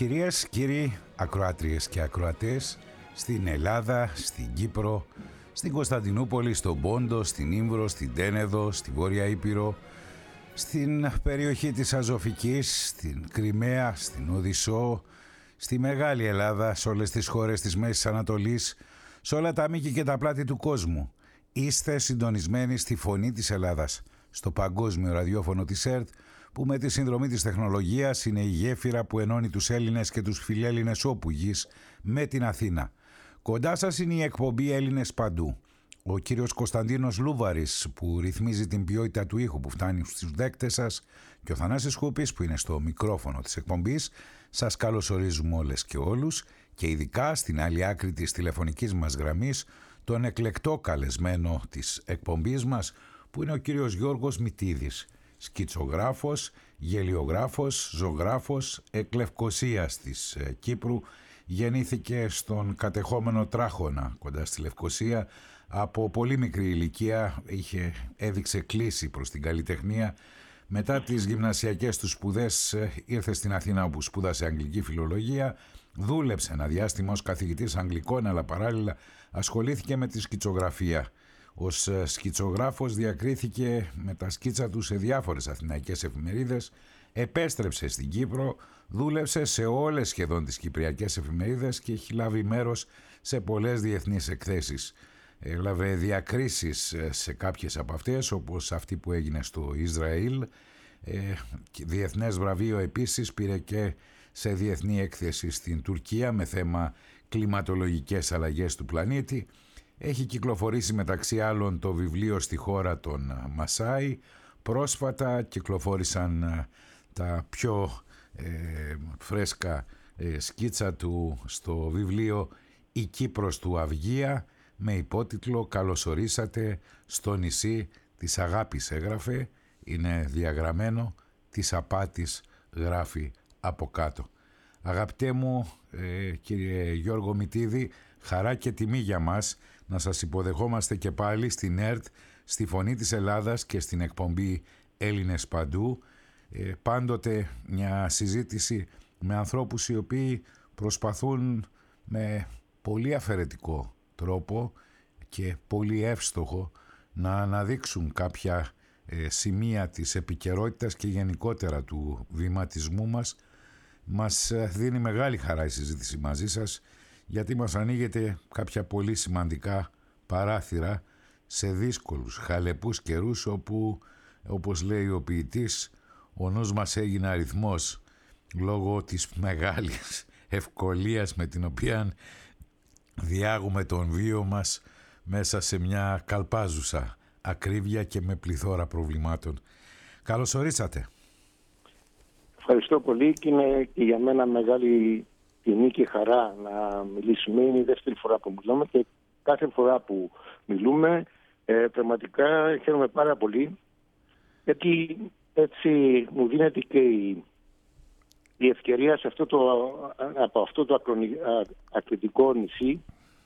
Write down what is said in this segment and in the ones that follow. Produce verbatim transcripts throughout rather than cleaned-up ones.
Κυρίες, κύριοι, ακροάτριες και ακροατές, στην Ελλάδα, στην Κύπρο, στην Κωνσταντινούπολη, στον Πόντο, στην Ήμβρο, στην Τένεδο, στη Βόρεια Ήπειρο, στην περιοχή της Αζωφικής, στην Κριμαία, στην Οδυσσό, στη Μεγάλη Ελλάδα, σε όλες τις χώρες της Μέσης Ανατολής, σε όλα τα μήκη και τα πλάτη του κόσμου. Είστε συντονισμένοι στη Φωνή της Ελλάδας, στο παγκόσμιο ραδιόφωνο της ΕΡΤ, που με τη συνδρομή της τεχνολογίας είναι η γέφυρα που ενώνει τους Έλληνες και τους φιλέλληνες όπου γης με την Αθήνα. Κοντά σας είναι η εκπομπή Έλληνες Παντού. Ο κύριος Κωνσταντίνος Λούβαρης που ρυθμίζει την ποιότητα του ήχου που φτάνει στους δέκτες σας και ο Θανάσης Χούπης που είναι στο μικρόφωνο της εκπομπής. Σας καλωσορίζουμε όλες και όλους και ειδικά στην άλλη άκρη της τηλεφωνικής μας γραμμής τον εκλεκτό καλεσμένο της εκπομπής μας που είναι ο κύριος Γιώργος Μητίδης, σκητσογράφος, γελιογράφος, ζωγράφος εκ Λευκωσίας της Κύπρου. Γεννήθηκε στον κατεχόμενο Τράχωνα κοντά στη Λευκωσία. Από πολύ μικρή ηλικία είχε, έδειξε κλίση προς την καλλιτεχνία. Μετά τις γυμνασιακές του σπουδές ήρθε στην Αθήνα όπου σπούδασε αγγλική φιλολογία. Δούλεψε ένα διάστημα ως καθηγητής αγγλικών, αλλά παράλληλα ασχολήθηκε με τη σκητσογραφία. Ως σκητσογράφος διακρίθηκε με τα σκίτσα του σε διάφορες αθηναϊκές εφημερίδες, επέστρεψε στην Κύπρο, δούλεψε σε όλες σχεδόν τις κυπριακές εφημερίδες και έχει λάβει μέρος σε πολλές διεθνείς εκθέσεις. Έλαβε διακρίσεις σε κάποιες από αυτές, όπως αυτή που έγινε στο Ισραήλ. Διεθνές βραβείο επίσης πήρε και σε διεθνή έκθεση στην Τουρκία με θέμα κλιματολογικές αλλαγές του πλανήτη. Έχει κυκλοφορήσει μεταξύ άλλων το βιβλίο «Στη χώρα των Μασάι». Πρόσφατα κυκλοφόρησαν τα πιο ε, φρέσκα ε, σκίτσα του στο βιβλίο «Η Κύπρος του Αυγία» με υπότιτλο «Καλωσορίσατε στο νησί της αγάπης», έγραφε, είναι διαγραμμένο, της απάτης γράφει από κάτω. Αγαπητέ μου ε, κύριε Γιώργο Μητίδη, χαρά και τιμή για μας να σας υποδεχόμαστε και πάλι στην ΕΡΤ, στη Φωνή της Ελλάδας και στην εκπομπή Έλληνες Παντού. Ε, πάντοτε μια συζήτηση με ανθρώπους οι οποίοι προσπαθούν με πολύ αφαιρετικό τρόπο και πολύ εύστοχο να αναδείξουν κάποια ε, σημεία της επικαιρότητας και γενικότερα του βηματισμού μας. Μας δίνει μεγάλη χαρά η συζήτηση μαζί σας, γιατί μας ανοίγεται κάποια πολύ σημαντικά παράθυρα σε δύσκολους, χαλεπούς καιρούς όπου, όπως λέει ο ποιητής, ο νους μας έγινε αριθμός λόγω της μεγάλης ευκολίας με την οποία διάγουμε τον βίο μας μέσα σε μια καλπάζουσα ακρίβεια και με πληθώρα προβλημάτων. Καλώς ορίσατε. Ευχαριστώ πολύ και είναι και για μένα μεγάλη τιμή και χαρά να μιλήσουμε. Είναι η δεύτερη φορά που μιλούμε και κάθε φορά που μιλούμε ε, πραγματικά χαίρομαι πάρα πολύ, γιατί έτσι μου δίνεται και η, η ευκαιρία σε αυτό το, από αυτό το ακρονι, α, ακριτικό νησί,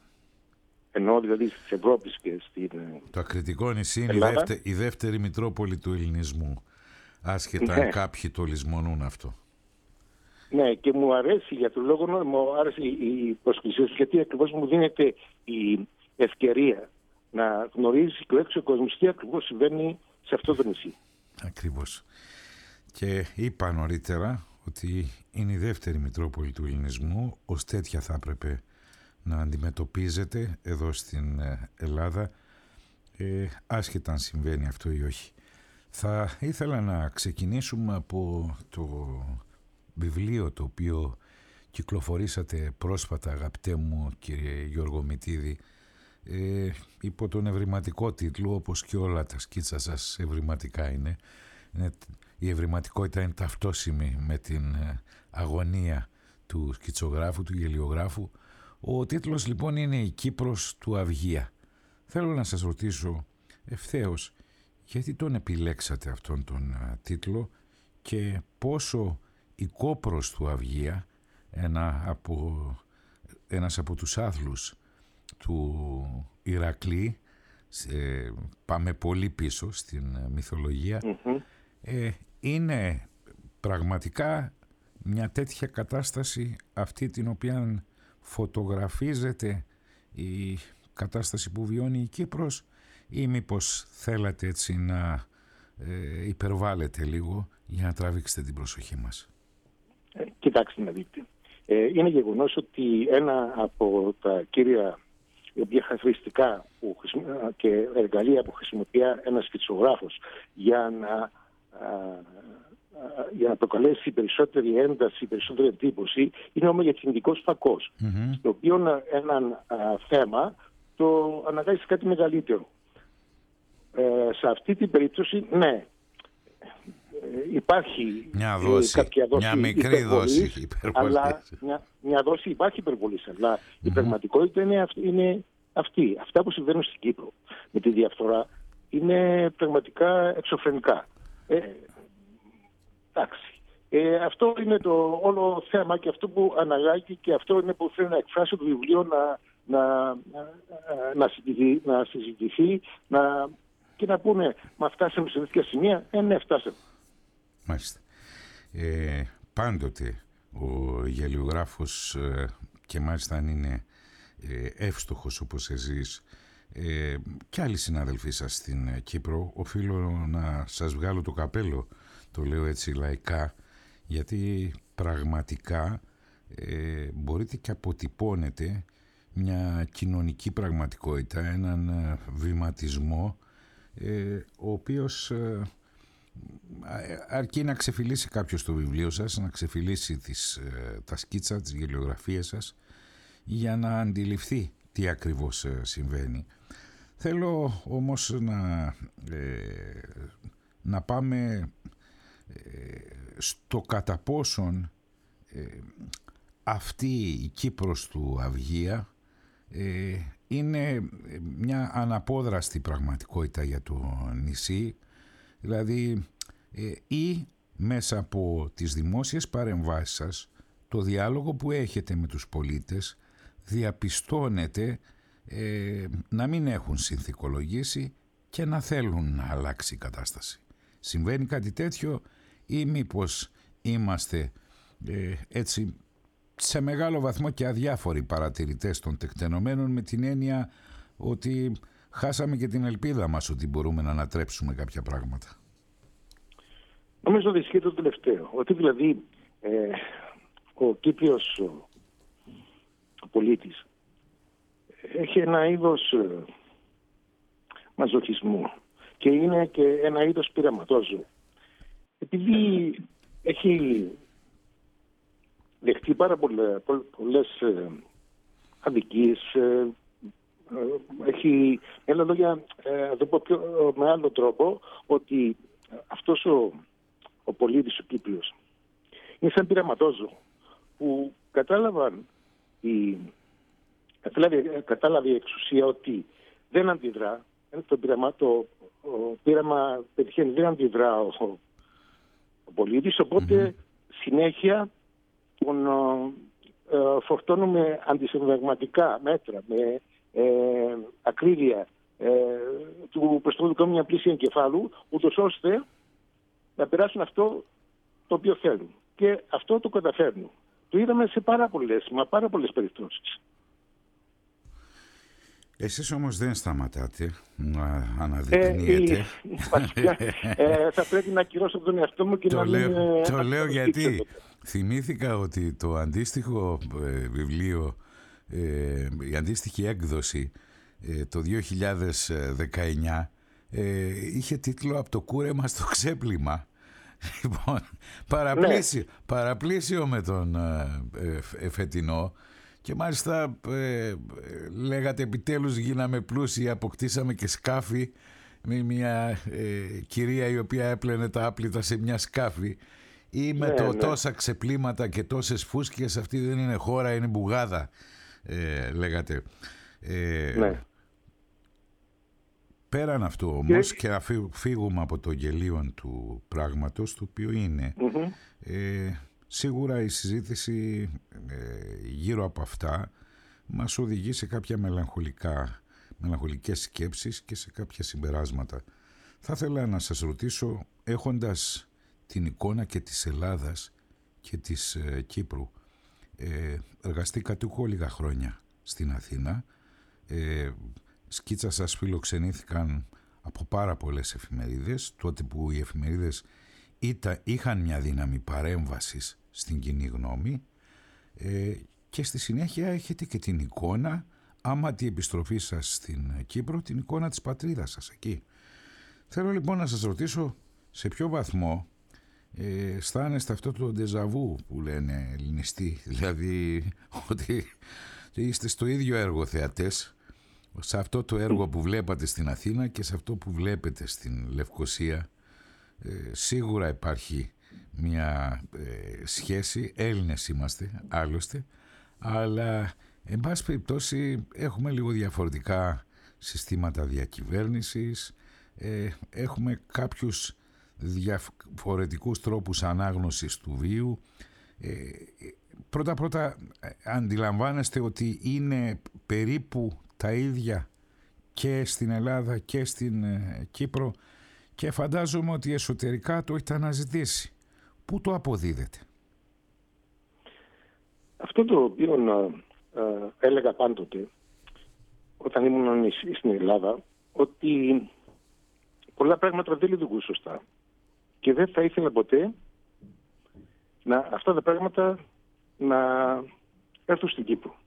ενώ δηλαδή της Ευρώπης και στην Το ακριτικό νησί είναι η δεύτερη, η δεύτερη μητρόπολη του ελληνισμού, άσχετα ναι. Κάποιοι το λησμονούν αυτό. Ναι, και μου αρέσει για τον λόγο, μου άρεσε η προσκλησία σου, γιατί ακριβώς μου δίνεται η ευκαιρία να γνωρίζει και ο έξω κόσμος τι ακριβώς συμβαίνει σε αυτό το νησί. Ακριβώς. Και είπα νωρίτερα ότι είναι η δεύτερη μητρόπολη του ελληνισμού, ως τέτοια θα έπρεπε να αντιμετωπίζεται εδώ στην Ελλάδα, ε, άσχετα αν συμβαίνει αυτό ή όχι. Θα ήθελα να ξεκινήσουμε από το βιβλίο το οποίο κυκλοφορήσατε πρόσφατα, αγαπητέ μου κύριε Γιώργο Μητίδη, ε, υπό τον ευρηματικό τίτλο, όπως και όλα τα σκίτσα σας ευρηματικά είναι. είναι η ευρηματικότητα είναι ταυτόσιμη με την αγωνία του σκητσογράφου, του γελιογράφου. Ο τίτλος λοιπόν είναι «Η Κύπρος του Αυγία». Θέλω να σας ρωτήσω ευθέως, γιατί τον επιλέξατε αυτόν τον α, τίτλο και πόσο η Κόπρος του Αυγία, ένα από, ένας από τους άθλους του Ηρακλή, ε, πάμε πολύ πίσω στην μυθολογία, mm-hmm. ε, είναι πραγματικά μια τέτοια κατάσταση, αυτή την οποία φωτογραφίζεται η κατάσταση που βιώνει η Κύπρος, ή μήπως θέλατε έτσι να ε, υπερβάλλετε λίγο για να τραβήξετε την προσοχή μας? Ε, κοιτάξτε να δείτε. Ε, είναι γεγονός ότι ένα από τα κύρια διαχειριστικά και εργαλεία που χρησιμοποιεί ένας σκητσογράφος για να, α, για να προκαλέσει περισσότερη ένταση, περισσότερη εντύπωση, είναι ο μεγεθυντικός φακός, mm-hmm. στο οποίο ένα α, θέμα το αναγκάζει σε κάτι μεγαλύτερο. Ε, σε αυτή την περίπτωση, ναι, υπάρχει μια δόση, κάποια δόση μια μικρή δόση υπερβολής. Αλλά μια, μια δόση υπάρχει υπερβολής, αλλά mm-hmm. η πραγματικότητα είναι αυτή, είναι αυτή. Αυτά που συμβαίνουν στην Κύπρο με τη διαφθορά είναι πραγματικά εξωφρενικά. Ε, εντάξει. Ε, αυτό είναι το όλο θέμα και αυτό που αναγάγει και αυτό είναι που θέλω να εκφράσω το βιβλίο να, να, να, να, συζητηθεί, να συζητηθεί να, και να πούνε μα φτάσαμε σε τέτοια σημεία. Ε, ναι, φτάσαμε. Μάλιστα. Ε, πάντοτε ο γελιογράφος ε, και μάλιστα αν είναι ε, εύστοχος όπως εσείς ε, και άλλοι συνάδελφοί σας στην Κύπρο, οφείλω να σας βγάλω το καπέλο, το λέω έτσι λαϊκά, γιατί πραγματικά ε, μπορείτε και αποτυπώνετε μια κοινωνική πραγματικότητα, έναν βηματισμό ε, ο οποίος ε, αρκεί να ξεφυλίσει κάποιος το βιβλίο σας, να ξεφυλίσει τις, ε, τα σκίτσα, τις γελιογραφίες σας για να αντιληφθεί τι ακριβώς ε, συμβαίνει. Θέλω όμως να, ε, να πάμε ε, στο κατά πόσον ε, αυτή η Κύπρος του Αυγία ε, είναι μια αναπόδραστη πραγματικότητα για το νησί, δηλαδή ε, ή μέσα από τις δημόσιες παρεμβάσεις σας, το διάλογο που έχετε με τους πολίτες, διαπιστώνετε ε, να μην έχουν συνθηκολογήσει και να θέλουν να αλλάξει η κατάσταση. Συμβαίνει κάτι τέτοιο ή μήπως είμαστε ε, έτσι σε μεγάλο βαθμό και αδιάφοροι παρατηρητές των τεκτενομένων, με την έννοια ότι χάσαμε και την ελπίδα μας ότι μπορούμε να ανατρέψουμε κάποια πράγματα? Νομίζω ότι ισχύει το τελευταίο. Ότι δηλαδή ε, ο Κύπριος ο, ο πολίτης έχει ένα είδος ε, μαζοχισμού και είναι και ένα είδος πειραματόζου. Επειδή έχει δεχτεί πάρα πολλές, πολλές ε, αδικίες, ε, ε, έχει, με άλλα λόγια, ε, το πω πιο, με άλλο τρόπο, ότι αυτός ο, ο πολίτης, ο Κύπριος, είναι σαν πειραματόζω που κατάλαβαν η, κατάλαβε, κατάλαβε η εξουσία ότι δεν αντιδρά, το πείραμα, το ο πείραμα πετυχαίνει, δεν αντιδρά ο, ο πολίτης, οπότε mm-hmm. συνέχεια τον ε, φορτώνουμε αντισυνταγματικά μέτρα με ε, ακρίβεια ε, του προστατευτικού μια πλήση εγκεφάλου, ούτως ώστε να περάσουν αυτό το οποίο θέλουν. Και αυτό το καταφέρνουν. Το είδαμε σε πάρα πολλές, μα πάρα πολλές περιπτώσεις. Εσείς όμως δεν σταματάτε να αναδεικνύετε. Ε, ε, θα πρέπει να ακυρώσω τον εαυτό μου και το να λέω, μην... Το λέω γιατί θυμήθηκα ότι το αντίστοιχο ε, βιβλίο, ε, η αντίστοιχη έκδοση ε, το δύο χιλιάδες δεκαεννιά ε, είχε τίτλο «Από το κούρεμα στο ξέπλυμα». Λοιπόν, παραπλήσιο, ναι. παραπλήσιο με τον ε, ε, φετινό. Και μάλιστα ε, λέγατε επιτέλους γίναμε πλούσιοι, αποκτήσαμε και σκάφη, με μια ε, κυρία η οποία έπλαινε τα άπλυτα σε μια σκάφη, ή με ναι, το ναι. τόσα ξεπλήματα και τόσες φούσκες, αυτή δεν είναι χώρα, είναι μπουγάδα, ε, λέγατε. Ε, ναι. Πέραν αυτό όμως και, και να φύγουμε από το γελίο του πράγματος, το οποίο είναι... Mm-hmm. Ε, Σίγουρα η συζήτηση ε, γύρω από αυτά μας οδηγεί σε κάποια μελαγχολικά, μελαγχολικές σκέψεις και σε κάποια συμπεράσματα. Θα ήθελα να σας ρωτήσω, έχοντας την εικόνα και της Ελλάδας και της ε, Κύπρου. Ε, εργαστήκατε εγώ λίγα χρόνια στην Αθήνα. Ε, σκίτσα σας φιλοξενήθηκαν από πάρα πολλές εφημερίδες, τότε που οι εφημερίδες ήταν, είχαν μια δύναμη παρέμβασης στην κοινή γνώμη, ε, και στη συνέχεια έχετε και την εικόνα, άμα τη επιστροφή σας στην Κύπρο, την εικόνα της πατρίδας σας εκεί. Θέλω λοιπόν να σας ρωτήσω σε ποιο βαθμό ε, αισθάνεστε αυτό το ντεζαβού που λένε ελληνιστοί, δηλαδή ότι είστε στο ίδιο έργο θεατές, σε αυτό το έργο που βλέπατε στην Αθήνα και σε αυτό που βλέπετε στην Λευκοσία. Ε, σίγουρα υπάρχει μια ε, σχέση, Έλληνες είμαστε άλλωστε, αλλά εν πάση περιπτώσει έχουμε λίγο διαφορετικά συστήματα διακυβέρνησης, ε, έχουμε κάποιους διαφορετικούς τρόπους ανάγνωσης του βίου. Ε, πρώτα πρώτα αντιλαμβάνεστε ότι είναι περίπου τα ίδια και στην Ελλάδα και στην ε, Κύπρο, και φαντάζομαι ότι εσωτερικά το έχετε αναζητήσει. Πού το αποδίδετε? Αυτό το οποίο ε, ε, έλεγα πάντοτε όταν ήμουν στην Ελλάδα, ότι πολλά πράγματα δεν λειτουργούν σωστά και δεν θα ήθελα ποτέ να, αυτά τα πράγματα να έρθουν στην Κύπρο.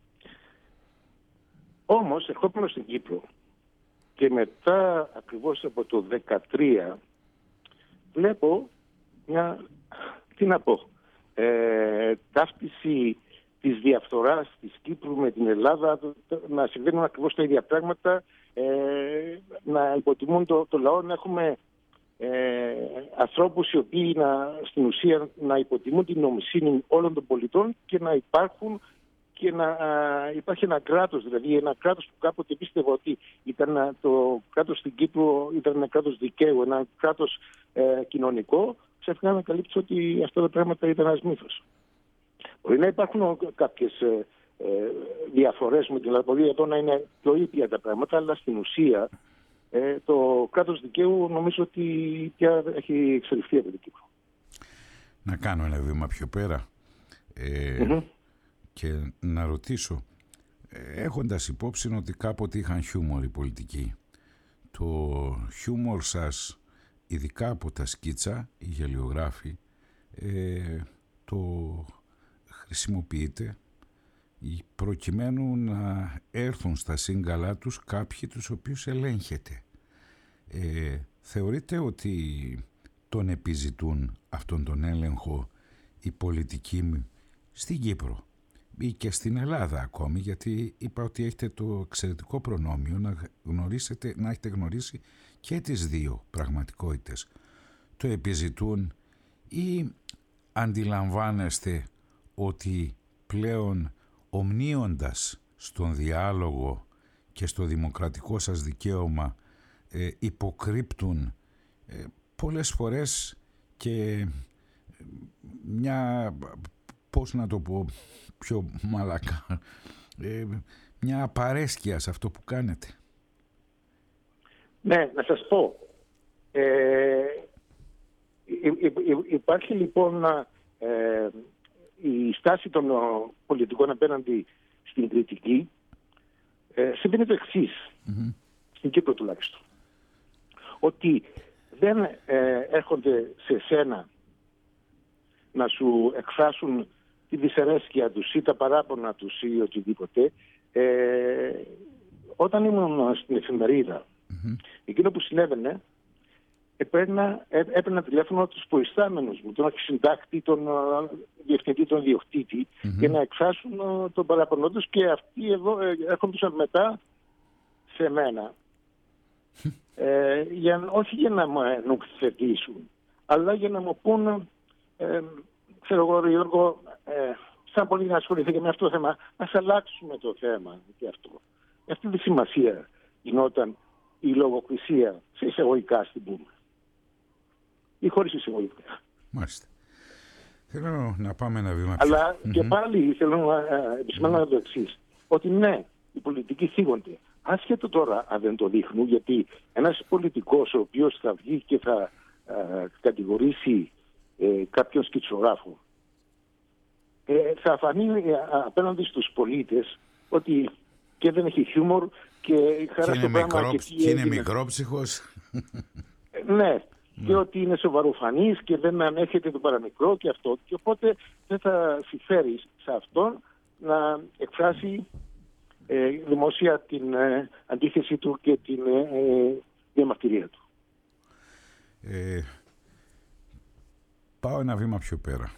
Όμως ερχόμενο στην Κύπρο και μετά ακριβώς από το δύο χιλιάδες δεκατρία βλέπω μια, τι να πω, ε, ταύτιση της διαφθοράς της Κύπρου με την Ελλάδα, να συμβαίνουν ακριβώς τα ίδια πράγματα, ε, να υποτιμούν το, το λαό, να έχουμε ε, ανθρώπους οι οποίοι να, στην ουσία να υποτιμούν την νομοσύνη όλων των πολιτών και να υπάρχουν και να α, υπάρχει ένα κράτος, δηλαδή ένα κράτος που κάποτε πίστευα ότι ήταν το κράτος στην Κύπρο, ήταν ένα κράτος δικαίου, ένα κράτος ε, κοινωνικό, ξαφνικά να καλύψω ότι αυτά τα πράγματα ήταν ένας μύθος. Μπορεί να υπάρχουν κάποιες ε, ε, διαφορές με την Ελλάδα, εδώ να είναι πιο ήπια τα πράγματα, αλλά στην ουσία ε, το κράτος δικαίου νομίζω ότι πια έχει εξελιχθεί από την Κύπρο. Να κάνω ένα βήμα πιο πέρα. Ε, mm-hmm. Και να ρωτήσω, έχοντας υπόψη ότι κάποτε είχαν χιούμορ οι πολιτικοί, το χιούμορ σας, ειδικά από τα σκίτσα, οι γελιογράφοι, ε, το χρησιμοποιείτε προκειμένου να έρθουν στα σύγκαλά τους κάποιοι τους οποίους ελέγχετε. Ε, θεωρείτε ότι τον επιζητούν αυτόν τον έλεγχο οι πολιτικοί στην Κύπρο ή και στην Ελλάδα ακόμη, γιατί είπα ότι έχετε το εξαιρετικό προνόμιο να γνωρίσετε, να έχετε γνωρίσει και τις δύο πραγματικότητες. Το επιζητούν ή αντιλαμβάνεστε ότι πλέον ομνίοντας στον διάλογο και στο δημοκρατικό σας δικαίωμα ε, υποκρύπτουν ε, πολλές φορές και μια, πώς να το πω πιο μαλακά, ε, μια απαρέσκεια σε αυτό που κάνετε? Ναι, να σας πω. Ε, υ, υ, υ, υπάρχει λοιπόν ε, η στάση των πολιτικών απέναντι στην κριτική. Ε, συμβαίνει το εξής, mm-hmm. στην Κύπρο τουλάχιστον. Ότι δεν ε, έρχονται σε σένα να σου εκφράσουν τη δυσαρέσκεια τους ή τα παράπονα τους ή οτιδήποτε. Ε, όταν ήμουν στην εφημερίδα, mm-hmm. εκείνο που συνέβαινε, έπαιρνα, έπαιρνα τηλέφωνο τους προϊστάμενους μου, τον αρχισυντάκτη, τον διευθυντή, τον διοκτήτη, mm-hmm. για να εκφράσουν τον παραπονό τους, και αυτοί εδώ έρχονταν μετά σε μένα. ε, για, όχι για να μου νουξιθετήσουν, αλλά για να μου πούν, ε, ξέρω εγώ, Γιώργο, ε, σαν πολύ να ασχοληθεί με αυτό το θέμα, ας αλλάξουμε το θέμα και αυτό. Αυτή τη σημασία γινόταν η λογοκρισία, σε εισαγωγικά στην πούμε, ή χωρίς εισαγωγικά. Μάλιστα. Θέλω να πάμε ένα βήμα πιο. Αλλά mm-hmm. και πάλι θέλω να επισημάνω το εξής, ότι ναι, οι πολιτικοί θίγονται. Άσχετο τώρα αν δεν το δείχνουν, γιατί ένας πολιτικός ο οποίος θα βγει και θα α, κατηγορήσει ε, κάποιον σκητσογράφο ε, θα φανεί ε, απέναντι στους πολίτες ότι και δεν έχει χιούμορ και χαρά και στο είναι, πράγμα. μικρό, Και, και είναι μικρόψυχος. Ε, ναι, και ότι είναι σοβαροφανής και δεν ανέχεται το παραμικρό και αυτό. Και οπότε δεν θα συμφέρει σε αυτόν να εκφράσει ε, δημόσια την ε, αντίθεση του και την ε, διαμαρτυρία του. Ε, πάω ένα βήμα πιο πέρα.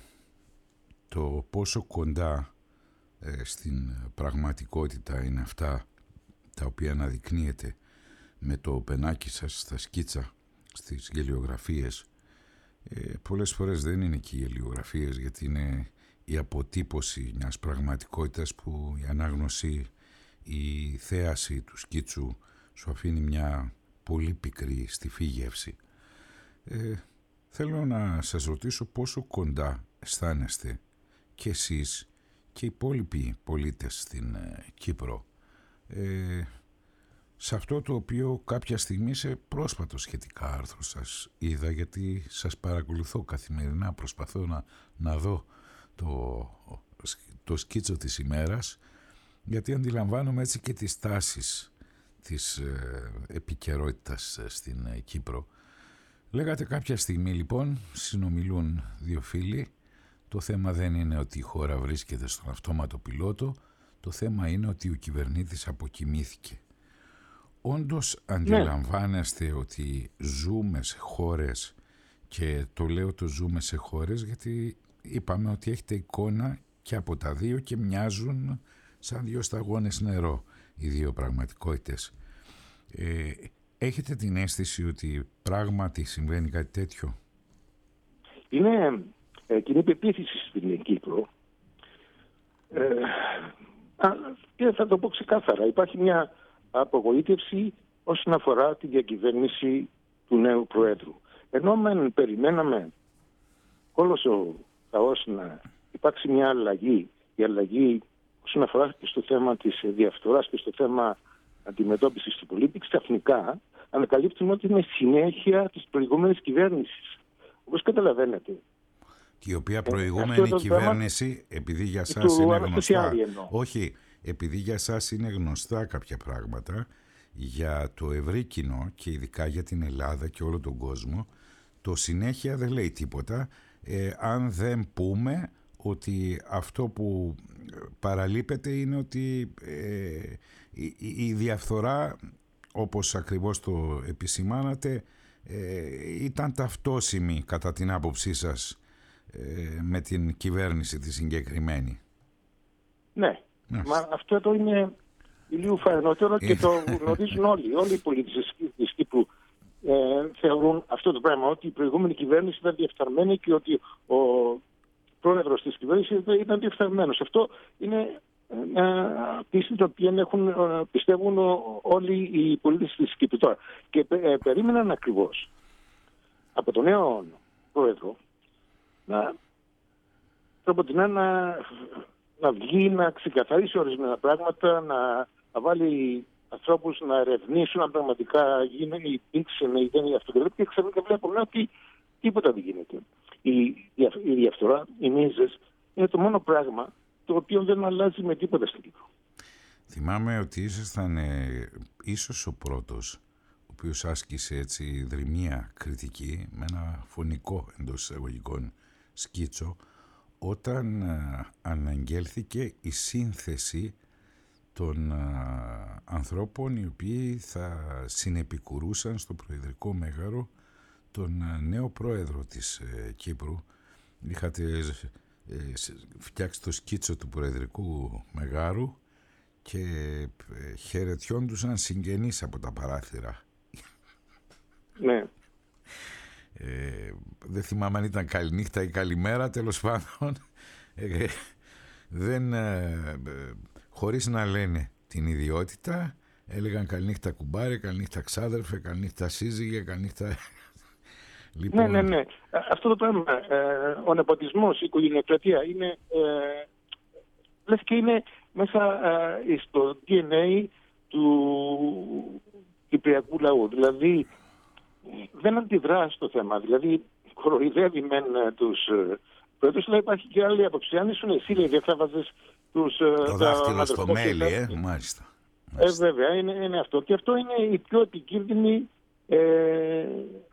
Το πόσο κοντά ε, στην πραγματικότητα είναι αυτά τα οποία αναδεικνύεται με το πενάκι σας στα σκίτσα, στις γελιογραφίες. Ε, πολλές φορές δεν είναι και οι γελιογραφίες, γιατί είναι η αποτύπωση μιας πραγματικότητας που η ανάγνωση, η θέαση του σκίτσου σου αφήνει μια πολύ πικρή στιφή γεύση. Ε, θέλω να σας ρωτήσω πόσο κοντά αισθάνεστε και εσείς και οι υπόλοιποι πολίτες στην ε, Κύπρο ε, σε αυτό το οποίο κάποια στιγμή σε πρόσφατο σχετικά άρθρο σας είδα, γιατί σας παρακολουθώ καθημερινά, προσπαθώ να, να δω το, το σκίτσο της ημέρας, γιατί αντιλαμβάνομαι έτσι και τις τάσεις της ε, επικαιρότητας στην ε, Κύπρο. Λέγατε κάποια στιγμή λοιπόν, συνομιλούν δύο φίλοι, το θέμα δεν είναι ότι η χώρα βρίσκεται στον αυτόματο πιλότο, το θέμα είναι ότι ο κυβερνήτης αποκοιμήθηκε. Όντως αντιλαμβάνεστε ναι. ότι ζούμε σε χώρες, και το λέω το ζούμε σε χώρες γιατί είπαμε ότι έχετε εικόνα και από τα δύο και μοιάζουν σαν δύο σταγόνες νερό οι δύο πραγματικότητες. Ε, έχετε την αίσθηση ότι πράγματι συμβαίνει κάτι τέτοιο? Είναι ε, κοινή πεποίθηση στην Κύπρο ε, και θα το πω ξεκάθαρα. Υπάρχει μια απογοήτευση όσον αφορά τη διακυβέρνηση του νέου Προέδρου. Ενώ μεν περιμέναμε όλος ο λαός να υπάρξει μια αλλαγή, η αλλαγή όσον αφορά και στο θέμα της διαφθοράς και στο θέμα αντιμετώπισης του πολίτη, ξαφνικά ανακαλύπτουμε ότι είναι συνέχεια της προηγούμενης κυβέρνησης. Όπως καταλαβαίνετε. Και η οποία προηγούμενη ε, κυβέρνηση, θέμα, επειδή για σας είναι γνωστά, όχι, επειδή για σας είναι γνωστά κάποια πράγματα, για το ευρύ κοινό και ειδικά για την Ελλάδα και όλο τον κόσμο, το συνέχεια δεν λέει τίποτα, ε, αν δεν πούμε ότι αυτό που παραλείπεται είναι ότι ε, η, η διαφθορά, όπως ακριβώς το επισημάνατε, ε, ήταν ταυτόσιμη κατά την άποψή σας ε, με την κυβέρνηση τη συγκεκριμένη. Ναι, yes. Μα αυτό εδώ είναι ηλίου φανερότερο και το γνωρίζουν όλοι. Όλοι οι πολίτες της Κύπρου ε, θεωρούν αυτό το πράγμα, ότι η προηγούμενη κυβέρνηση ήταν διεφθαρμένη και ότι ο πρόεδρος της κυβέρνησης ήταν διεφθαρμένος. Αυτό είναι μια πίστη την οποία έχουν, πιστεύουν όλοι οι πολίτες της Κύπρου τώρα. Και ε, περίμεναν ακριβώς από τον νέο πρόεδρο να, να, να βγει, να ξεκαθαρίσει ορισμένα πράγματα, να, να βάλει ανθρώπους να ερευνήσουν αν πραγματικά γίνεται, υπήρξε με ιδέα αυτοκρατορία, και ξαφνικά βλέπουμε ότι τίποτα δεν γίνεται. Η, η διαφθορά, οι μίζες, είναι το μόνο πράγμα το οποίο δεν αλλάζει με τίποτα στην Κύπρο. Θυμάμαι ότι ήσασταν ε, ίσως ο πρώτος ο οποίος άσκησε έτσι δρυμία κριτική με ένα φωνικό εντός εισαγωγικών σκίτσο όταν ε, αναγγέλθηκε η σύνθεση των ε, ανθρώπων οι οποίοι θα συνεπικουρούσαν στο προεδρικό μέγαρο τον ε, νέο πρόεδρο της ε, Κύπρου. Είχατε ε, φτιάξει το σκίτσο του προεδρικού μεγάρου και ε, χαιρετιόντουσαν συγγενείς από τα παράθυρα. Ναι. Ε, δεν θυμάμαι αν ήταν καληνύχτα ή καλημέρα, τέλος πάντων. Ε, δεν, ε, χωρίς να λένε την ιδιότητα, έλεγαν καληνύχτα κουμπάρε, καληνύχτα ξάδερφε, καληνύχτα σύζυγε, καληνύχτα... Λοιπόν... Ναι, ναι, ναι. Αυτό το πράγμα, ε, ο νεποτισμός, η οικογενειοκρατία, είναι, ε, λες και είναι μέσα ε, στο ντι εν έι του κυπριακού λαού. Δηλαδή, δεν αντιδρά στο θέμα. Δηλαδή, κοροϊδεύει μεν τους Πρόεδρος, αλλά υπάρχει και άλλη άποψη. Αν ήσουν εσύ, λέει, δεν θα βάζεις τους... Το δάχτυλο στο μέλι, ε, μάλιστα. Ε, βέβαια, είναι, είναι αυτό. Και αυτό είναι η πιο επικίνδυνη ε, ε,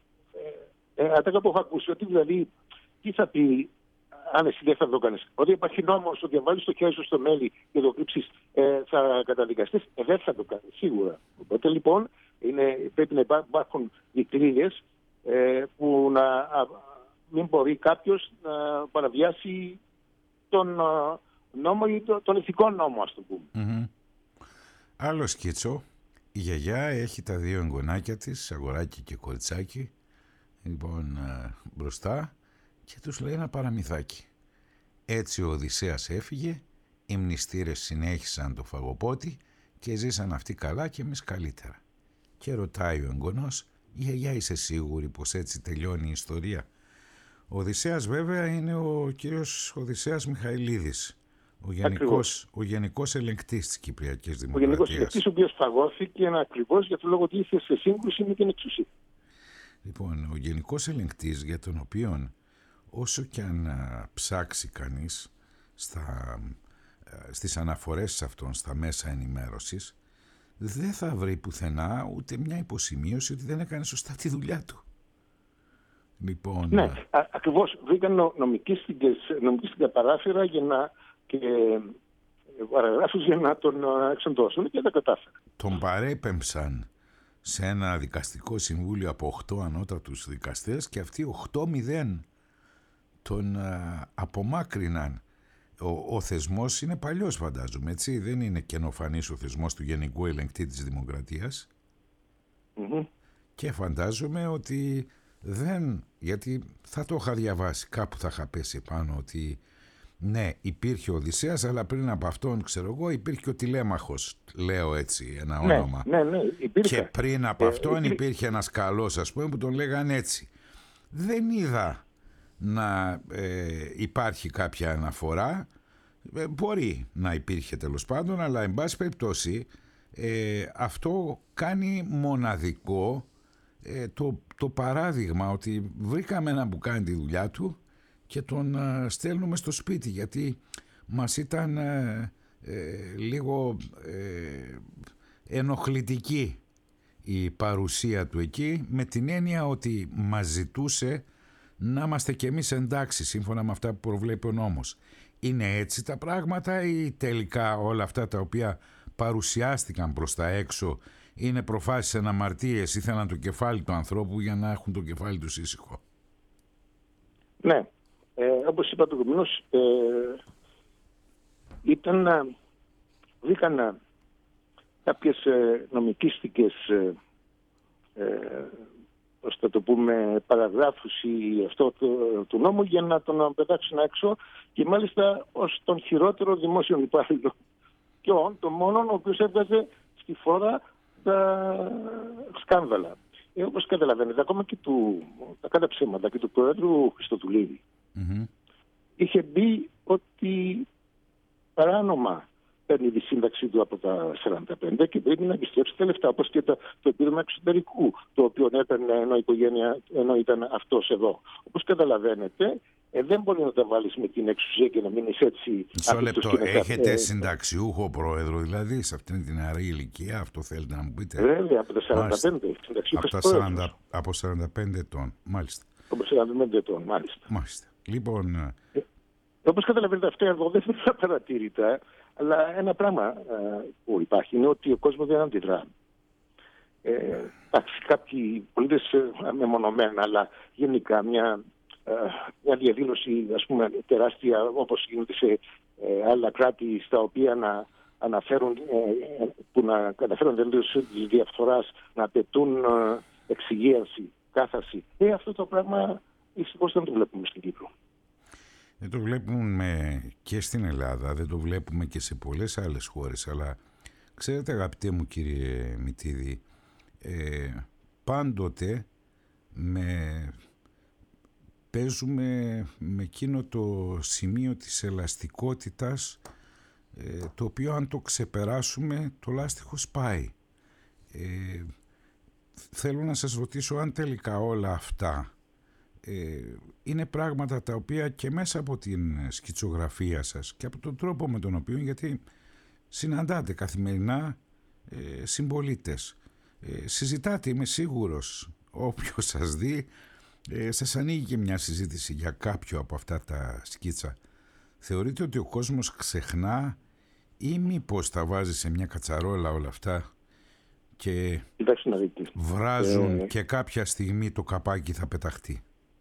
ε, ατάκα που έχω ακούσει. Ότι δηλαδή, τι θα πει, αν εσύ δεν θα το κάνεις. Ότι υπάρχει νόμος, ότι αν βάλεις το χέρι σου στο μέλι και το κρύψεις, ε, θα καταδικαστείς. Ε, δεν θα το κάνεις, σίγουρα. Οπότε λοιπόν, είναι, πρέπει να υπάρχουν δικτρίδες ε, που να α, μην μπορεί κάποιος να παραβιάσει τον νόμο ή τον, τον ηθικό νόμο, ας το πούμε. Mm-hmm. Άλλο σκίτσο, η γιαγιά έχει τα δύο εγγονάκια της, αγοράκι και κοριτσάκι, λοιπόν μπροστά, και τους λέει ένα παραμυθάκι. Έτσι ο Οδυσσέας έφυγε, οι μνηστήρες συνέχισαν το φαγοπότη και ζήσαν αυτοί καλά και εμείς καλύτερα. Και ρωτάει ο εγγονός, γιαγιά, είσαι σίγουρη πως έτσι τελειώνει η ιστορία? Ο Οδυσσέας βέβαια είναι ο κύριος Οδυσσέας Μιχαηλίδης, ο γενικός, ο γενικός ελεγκτής της Κυπριακής Δημοκρατίας. Ο γενικός ελεγκτής, ο οποίος φαγώθηκε ακριβώς για το λόγο ότι ήρθε σε σύγκρουση με την εξουσία. Λοιπόν, ο γενικός ελεγκτής, για τον οποίον όσο και αν ψάξει κανείς στα, στις αναφορές αυτών στα μέσα ενημέρωσης, δεν θα βρει πουθενά ούτε μια υποσημείωση ότι δεν έκανε σωστά τη δουλειά του. Λοιπόν, ναι, α, ακριβώς βρήκαν νομικίστικες παράθυρα για να, και παραγράφους για να τον εξοντώσουν και δεν κατάφερε. Τον παρέπεμψαν σε ένα δικαστικό συμβούλιο από οκτώ ανώτατους δικαστές και αυτοί οκτώ μηδέν τον α, απομάκρυναν. Ο, ο θεσμός είναι παλιός, φαντάζομαι, έτσι, δεν είναι καινοφανής ο θεσμός του Γενικού Ελεγκτή της Δημοκρατίας. Mm-hmm. Και φαντάζομαι ότι δεν, γιατί θα το είχα διαβάσει, κάπου θα είχα πέσει πάνω ότι ναι, υπήρχε ο Οδυσσέας, αλλά πριν από αυτόν, ξέρω εγώ, υπήρχε και ο Τηλέμαχος, λέω έτσι ένα ναι, όνομα. Ναι, ναι, υπήρχε. Και πριν από ε, αυτόν υπήρχε. υπήρχε ένας καλός, ας πούμε, που τον λέγαν έτσι. Δεν είδα να ε, υπάρχει κάποια αναφορά, ε, μπορεί να υπήρχε τέλος πάντων, αλλά εν πάση περιπτώσει ε, αυτό κάνει μοναδικό ε, το, το παράδειγμα ότι βρήκαμε έναν που κάνει τη δουλειά του και τον ε, στέλνουμε στο σπίτι, γιατί μας ήταν ε, ε, λίγο ε, ενοχλητική η παρουσία του εκεί, με την έννοια ότι μας ζητούσε να είμαστε κι εμείς εντάξει σύμφωνα με αυτά που προβλέπει ο νόμος. Είναι έτσι τα πράγματα ή τελικά όλα αυτά τα οποία παρουσιάστηκαν προς τα έξω είναι προφάσεις αναμαρτίες, ήθελαν το κεφάλι του ανθρώπου για να έχουν το κεφάλι του ήσυχο? Ναι, ε, όπως είπα προηγουμένως, ε, ήταν, βρήκαν κάποιες ε, νομικίστικες ε, ε, πώς θα το πούμε, παραγράφους ή αυτό το, του νόμου για να τον πετάξουν έξω, και μάλιστα ως τον χειρότερο δημόσιο υπάλληλο. Και ο, το μόνο ο οποίος έβγαζε στη φόρα τα σκάνδαλα. Ε, όπως καταλαβαίνετε, ακόμα και του, τα κάτω ψέματα και του Προέδρου Χριστοδουλίδη mm-hmm. είχε μπει ότι παράνομα παίρνει τη σύνταξη του από τα σαράντα πέντε και πρέπει να επιστρέψει τα λεφτά, όπως και το, το επίδομα εξωτερικού, το οποίο έπαιρνε ενώ, η οικογένεια, ενώ ήταν αυτός εδώ. Όπως καταλαβαίνετε, ε, δεν μπορεί να τα βάλεις με την εξουσία και να μείνεις έτσι. Μισό λεπτό, έχετε ε, συνταξιούχο πρόεδρο, δηλαδή, σε αυτήν την νεαρή ηλικία, αυτό θέλετε να μου πείτε? Βέβαια, από τα σαράντα πέντε. Από, τα σαράντα, από σαράντα πέντε ετών, μάλιστα. Από σαράντα πέντε ετών, μάλιστα. Μάλιστα. Λοιπόν... Ε, όπως καταλαβαίνετε, αυτά εδώ δεν είναι απαρατήρητα. Αλλά ένα πράγμα ε, που υπάρχει είναι ότι ο κόσμος δεν αντιδρά. Ε, εντάξει, κάποιοι πολίτες ε, μεμονωμένα, αλλά γενικά μια, ε, μια διαδήλωση, ας πούμε, τεράστια, όπως γίνεται σε ε, άλλα κράτη στα οποία να αναφέρουν, ε, που να καταφέρουν τελείως της διαφθοράς, να απαιτούν ε, εξυγίανση, κάθαρση. Ε, αυτό το πράγμα δυστυχώς δεν το βλέπουμε στην Κύπρο. Δεν το βλέπουμε και στην Ελλάδα, δεν το βλέπουμε και σε πολλές άλλες χώρες, αλλά ξέρετε, αγαπητέ μου κύριε Μητίδη, ε, πάντοτε με, παίζουμε με εκείνο το σημείο της ελαστικότητας, ε, το οποίο αν το ξεπεράσουμε το λάστιχο σπάει. Ε, θέλω να σας ρωτήσω αν τελικά όλα αυτά ε, είναι πράγματα τα οποία και μέσα από την σκητσογραφία σας και από τον τρόπο με τον οποίο, γιατί συναντάτε καθημερινά ε, συμπολίτες, ε, συζητάτε, είμαι σίγουρος, όποιος σας δει, ε, σας ανοίγει και μια συζήτηση για κάποιο από αυτά τα σκίτσα. Θεωρείτε ότι ο κόσμος ξεχνά ή μήπως τα βάζει σε μια κατσαρόλα όλα αυτά και βράζουν ε... και κάποια στιγμή το καπάκι θα πεταχτεί?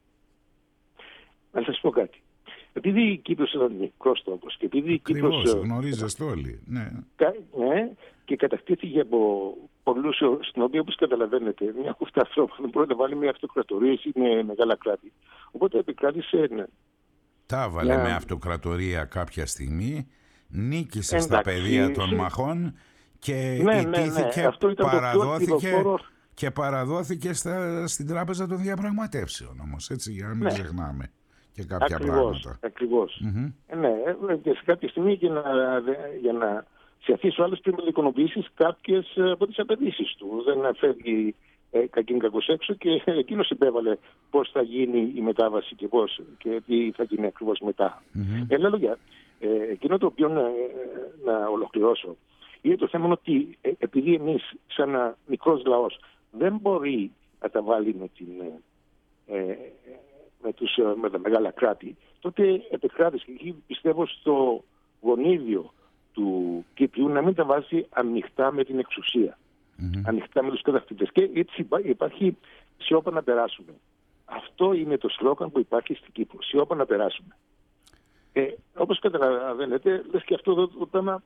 Να σας πω κάτι. Επειδή η Κύπρος είναι μικρός τόπος και επειδή η Κύπρος... γνωρίζεστε όλοι. Ναι. ναι, και κατακτήθηκε από πολλούς, στην οποία, όπως καταλαβαίνετε, μια κουφτά ανθρώπων δεν μπορεί να βάλει μια αυτοκρατορία ή με μεγάλα κράτη. Οπότε επικράτησε... Ναι. Τα βάλε μια... με αυτοκρατορία κάποια στιγμή, νίκησε Εντάξει, στα πεδία των μαχών και ναι, ιτήθηκε, ναι, ναι. παραδόθηκε, και παραδόθηκε στα, στην Τράπεζα των Διαπραγματεύσεων όμως, έτσι, για να μην ναι. ξεχνάμε και κάποια ακριβώς, πράγματα. Ακριβώς. Mm-hmm. Ε, ναι, και σε κάποια στιγμή για να, για να σε αφήσει ο άλλος πρέπει να εικονοποιήσεις κάποιες από τις απαιτήσεις του. Δεν φεύγει ε, κακήν κακός έξω και εκείνος υπέβαλε πώς θα γίνει η μετάβαση και πώς και τι θα γίνει ακριβώς μετά. Mm-hmm. Ε, λέω για, ε, εκείνο το οποίο να, να ολοκληρώσω είναι το θέμα ότι ε, επειδή εμείς σαν ένα μικρός λαός δεν μπορεί να τα βάλει με, την, ε, με, τους, με τα μεγάλα κράτη, τότε επικράτησε και εκεί πιστεύω στο γονίδιο του Κύπριου να μην τα βάζει ανοιχτά με την εξουσία, mm-hmm. ανοιχτά με τους κατακτήτες. Και έτσι υπάρχει σιώπα να περάσουμε. Αυτό είναι το σλόγαν που υπάρχει στην Κύπρο, σιώπα να περάσουμε. Ε, όπως καταλαβαίνετε, λες και αυτό το, το θέμα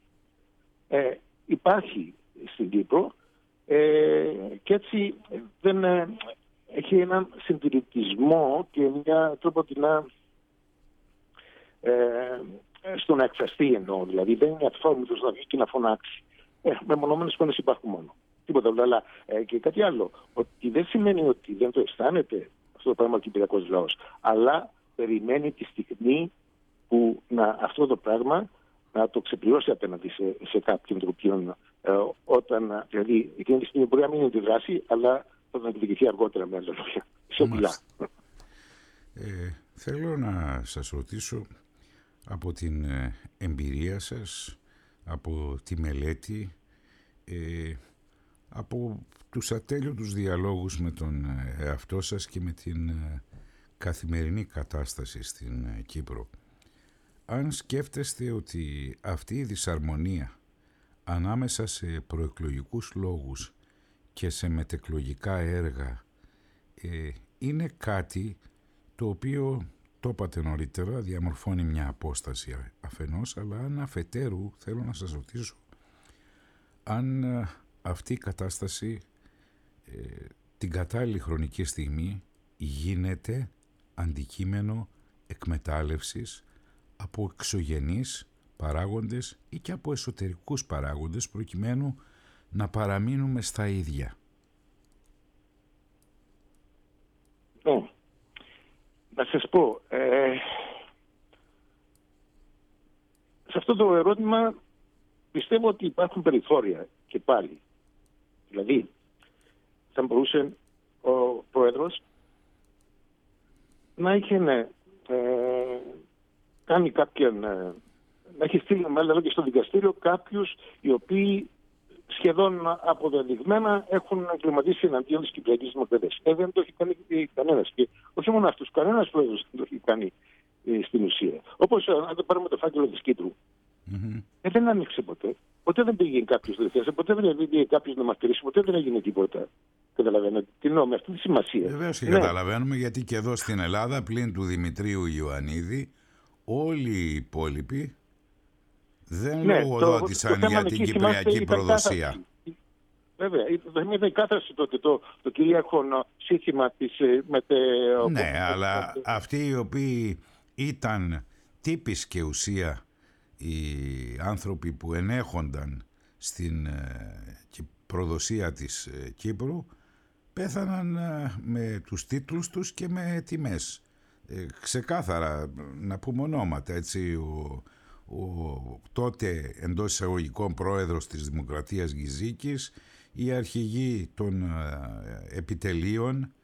ε, υπάρχει στην Κύπρο ε, και έτσι δεν ε, έχει έναν συντηρητισμό και μια τροποτινά ε, στο να εκφραστεί εννοώ. Δηλαδή δεν είναι αθόρμητος να βγει και να φωνάξει. Ε, μεμονωμένες φωνές υπάρχουν μόνο. Τίποτα άλλο. Αλλά ε, και κάτι άλλο. Ότι δεν σημαίνει ότι δεν το αισθάνεται αυτό το πράγμα ο κυπριακός λαός. Αλλά περιμένει τη στιγμή που να, αυτό το πράγμα να το ξεπληρώσει απέναντι σε, σε κάποιον το οποίο ε, όταν, δηλαδή εκείνη τη στιγμή μπορεί να μην είναι τη δράση, αλλά θα τον εκδικηθεί αργότερα με άλλα λόγια. Σιωπηλά. Ε, θέλω να σας ρωτήσω από την εμπειρία σας, από τη μελέτη, ε, από τους ατέλειωτους διαλόγους με τον εαυτό σας και με την καθημερινή κατάσταση στην Κύπρο. Αν σκέφτεστε ότι αυτή η δυσαρμονία ανάμεσα σε προεκλογικούς λόγους και σε μετεκλογικά έργα ε, είναι κάτι το οποίο, το είπατε νωρίτερα, διαμορφώνει μια απόσταση αφενός, αλλά αν αφετέρου θέλω να σας ρωτήσω αν αυτή η κατάσταση ε, την κατάλληλη χρονική στιγμή γίνεται αντικείμενο εκμετάλλευσης από εξωγενείς παράγοντες ή και από εσωτερικούς παράγοντες προκειμένου να παραμείνουμε στα ίδια. Ναι. Να σας πω, ε, σε αυτό το ερώτημα πιστεύω ότι υπάρχουν περιθώρια και πάλι. Δηλαδή, θα μπορούσε ο Πρόεδρος να είχε ναι, ε, κάνει κάποιον, να έχει στείλει μάλλον και στο δικαστήριο κάποιους οι οποίοι σχεδόν αποδεδειγμένα έχουν εγκληματίσει εναντίον της Κυπριακής Δημοκρατίας. Ε, δεν το έχει κάνει κανένας. Και όχι μόνο αυτούς, κανένας πρόεδρος δεν το έχει κάνει ε, στην ουσία. Όπως αν το πάρουμε το φάκελο της Κύπρου. Mm-hmm. Ε, δεν άνοιξε ποτέ. Ποτέ δεν πήγε κάποιος διευθυντής, ποτέ δεν πήγε κάποιος να μαρτυρήσει, ποτέ δεν έγινε τίποτα. Καταλαβαίνετε τι εννοώ με αυτή τη σημασία. Βεβαίως και ναι. καταλαβαίνουμε, γιατί και εδώ στην Ελλάδα πλην του Δημητρίου Ιωαννίδη όλοι οι υπόλοιποι δεν ναι, λογοδότησαν το, το για την κυπριακή προδοσία. Βέβαια, ήταν η κάθαρση τότε το, το κυρίαρχο σύστημα της μετε... Ναι, αλλά αυτοί οι οποίοι ήταν τύπης και ουσία οι άνθρωποι που ενέχονταν στην προδοσία της Κύπρου πέθαναν με τους τίτλους τους και με τιμές. Ε, ξεκάθαρα να πούμε ονόματα, έτσι, ο, ο τότε εντός εισαγωγικών πρόεδρος της Δημοκρατίας Γυζίκης, οι αρχηγοί των ε, επιτελείων,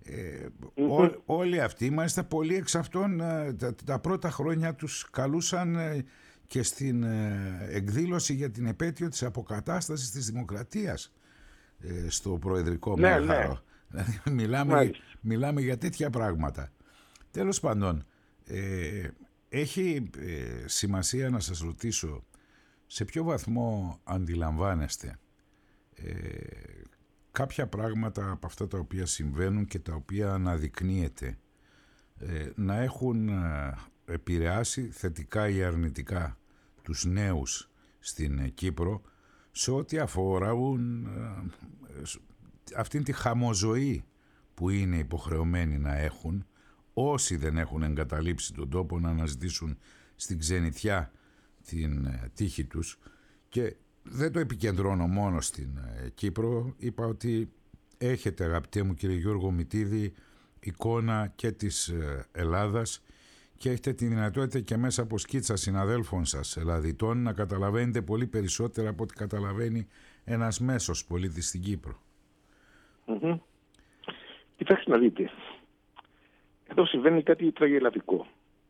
Ε, ό, όλοι αυτοί, μάλιστα πολλοί εξ αυτών τα, τα πρώτα χρόνια τους καλούσαν και στην εκδήλωση για την επέτειο της αποκατάστασης της δημοκρατίας στο Προεδρικό ναι, Μέγαρο. Ναι. Δηλαδή μιλάμε, μιλάμε για τέτοια πράγματα. Τέλος πάντων, ε, έχει ε, σημασία να σας ρωτήσω σε ποιο βαθμό αντιλαμβάνεστε ε, κάποια πράγματα από αυτά τα οποία συμβαίνουν και τα οποία αναδεικνύεται ε, να έχουν ε, επηρεάσει θετικά ή αρνητικά τους νέους στην ε, Κύπρο σε ό,τι αφορούν ε, αυτήν τη χαμοζωή που είναι υποχρεωμένοι να έχουν όσοι δεν έχουν εγκαταλείψει τον τόπο να αναζητήσουν στην ξενιτιά την ε, τύχη τους. Και δεν το επικεντρώνω μόνο στην ε, Κύπρο. Είπα ότι έχετε, αγαπητέ μου κύριε Γιώργο Μητίδη, εικόνα και της ε, Ελλάδας και έχετε τη δυνατότητα και μέσα από σκίτσα συναδέλφων σας Ελλαδιτών να καταλαβαίνετε πολύ περισσότερα από ό,τι καταλαβαίνει ένας μέσος πολίτης στην Κύπρο. Mm-hmm. Κοιτάξτε να δείτε. Εδώ συμβαίνει κάτι τραγελαφικό.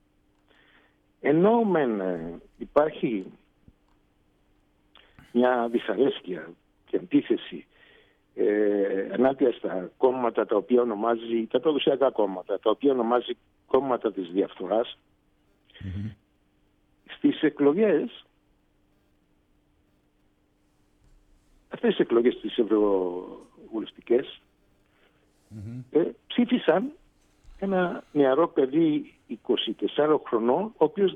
Ενώ μεν υπάρχει μια δυσαρέσκεια και αντίθεση ε, ενάντια στα κόμματα τα οποία ονομάζει, τα προδοσιακά κόμματα, τα οποία ονομάζει κόμματα της διαφθοράς, mm-hmm. στις εκλογές, αυτές τις εκλογές τις ευρωβουλευτικές, mm-hmm. ε, ψήφισαν ένα νεαρό παιδί είκοσι τεσσάρων χρονών, ο οποίος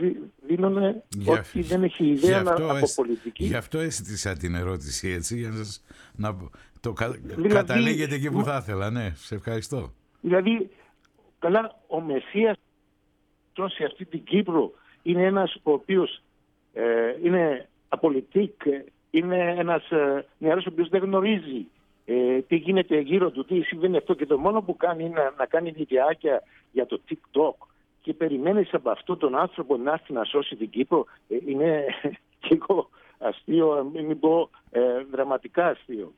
δήλωνε ότι δεν έχει ιδέα από εσ, πολιτική. Γι' αυτό έστησα την ερώτηση έτσι, για να, σας, να το κα, δηλαδή, καταλήγετε εκεί που θα ήθελα. Ναι, σε ευχαριστώ. Δηλαδή, καλά, ο Μεσσίας σε αυτή την Κύπρο είναι ένας ο οποίος ε, είναι απολυτικ, είναι ένας ε, νεαρός ο οποίος δεν γνωρίζει Ε, τι γίνεται γύρω του, τι συμβαίνει αυτό, και το μόνο που κάνει είναι να, να κάνει βιντεάκια για το TikTok και περιμένεις από αυτόν τον άνθρωπο να έρθει να σώσει την Κύπρο. Ε, είναι λίγο αστείο, μην πω ε, δραματικά αστείο.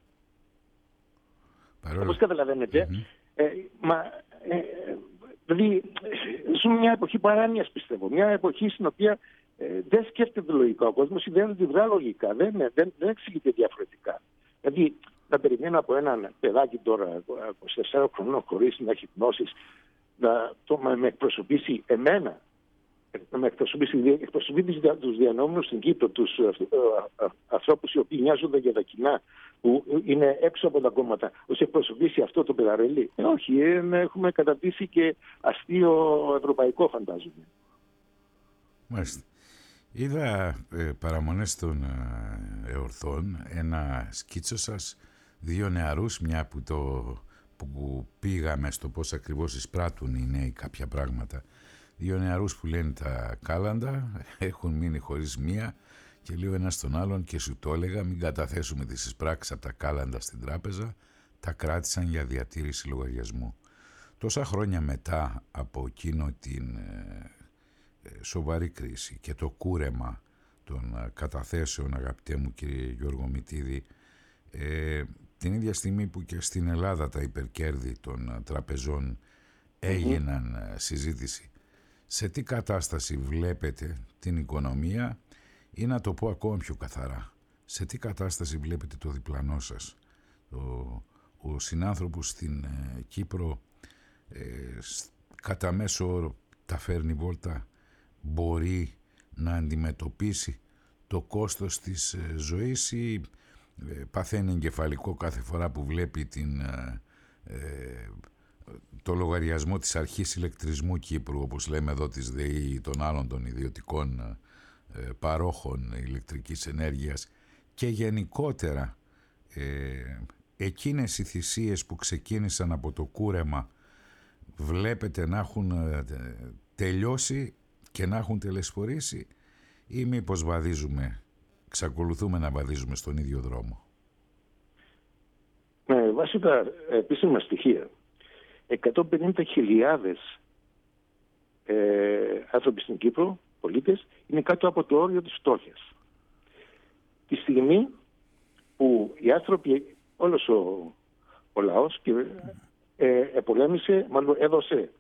Παρόλο. Όπως καταλαβαίνετε, mm-hmm. ε, μα, ε, δηλαδή ζούμε μια εποχή παράνοιας, πιστεύω, μια εποχή στην οποία ε, δεν σκέφτεται λογικά ο κόσμος ή δεν αντιδρά λογικά, δεν, δεν, δεν εξηγείται διαφορετικά. Δηλαδή, να περιμένω από έναν παιδάκι τώρα είκοσι τεσσάρων χρονών χωρίς να έχει γνώσεις να το, με εκπροσωπήσει εμένα, να με εκπροσωπήσει, εκπροσωπήσει τους διανόμενους στην Κύπρο, τους ανθρώπους οι οποίοι νοιάζονται για τα κοινά, που είναι έξω από τα κόμματα, ως εκπροσωπήσει αυτό το παιδαρελί. Ε, όχι, ε, έχουμε καταρτήσει και αστείο ευρωπαϊκό, φαντάζομαι. Μάλιστα. Είδα ε, παραμονές των ε, εορθών ένα σκίτσο σας, δύο νεαρούς, μια που, το, που πήγαμε στο πώς ακριβώς εισπράττουν οι νέοι κάποια πράγματα. Δύο νεαρούς που λένε τα κάλαντα, έχουν μείνει χωρίς μία και λέει ο ένας στον άλλον, και σου το έλεγα, μην καταθέσουμε τις εισπράξεις από τα κάλαντα στην τράπεζα, τα κράτησαν για διατήρηση λογαριασμού. Τόσα χρόνια μετά από εκείνο την ε, σοβαρή κρίση και το κούρεμα των καταθέσεων, αγαπητέ μου κύριε Γιώργο Μητίδη, ε, την ίδια στιγμή που και στην Ελλάδα τα υπερκέρδη των τραπεζών έγιναν mm-hmm. συζήτηση, σε τι κατάσταση βλέπετε την οικονομία, ή να το πω ακόμα πιο καθαρά, σε τι κατάσταση βλέπετε το διπλανό σας, ο, ο συνάνθρωπος στην ε, Κύπρο, ε, κατά μέσο όρο τα φέρνει βόλτα, μπορεί να αντιμετωπίσει το κόστος της ε, ζωής, ή ε, παθαίνει εγκεφαλικό κάθε φορά που βλέπει την, ε, ε, το λογαριασμό της αρχής ηλεκτρισμού Κύπρου, όπως λέμε εδώ της ΔΕΗ ή των άλλων των ιδιωτικών ε, παρόχων ηλεκτρικής ενέργειας, και γενικότερα ε, εκείνες οι θυσίες που ξεκίνησαν από το κούρεμα βλέπετε να έχουν ε, τελειώσει και να έχουν τελεσφορήσει, ή μήπως βαδίζουμε, εξακολουθούμε να βαδίζουμε στον ίδιο δρόμο? Με βάση τα επίσημα στοιχεία, εκατόν πενήντα χιλιάδες ε, άνθρωποι στην Κύπρο, πολίτες, είναι κάτω από το όριο της φτώχειας. Τη στιγμή που οι άνθρωποι, όλος ο, ο λαός, και ε, επολέμησε, μάλλον έδωσε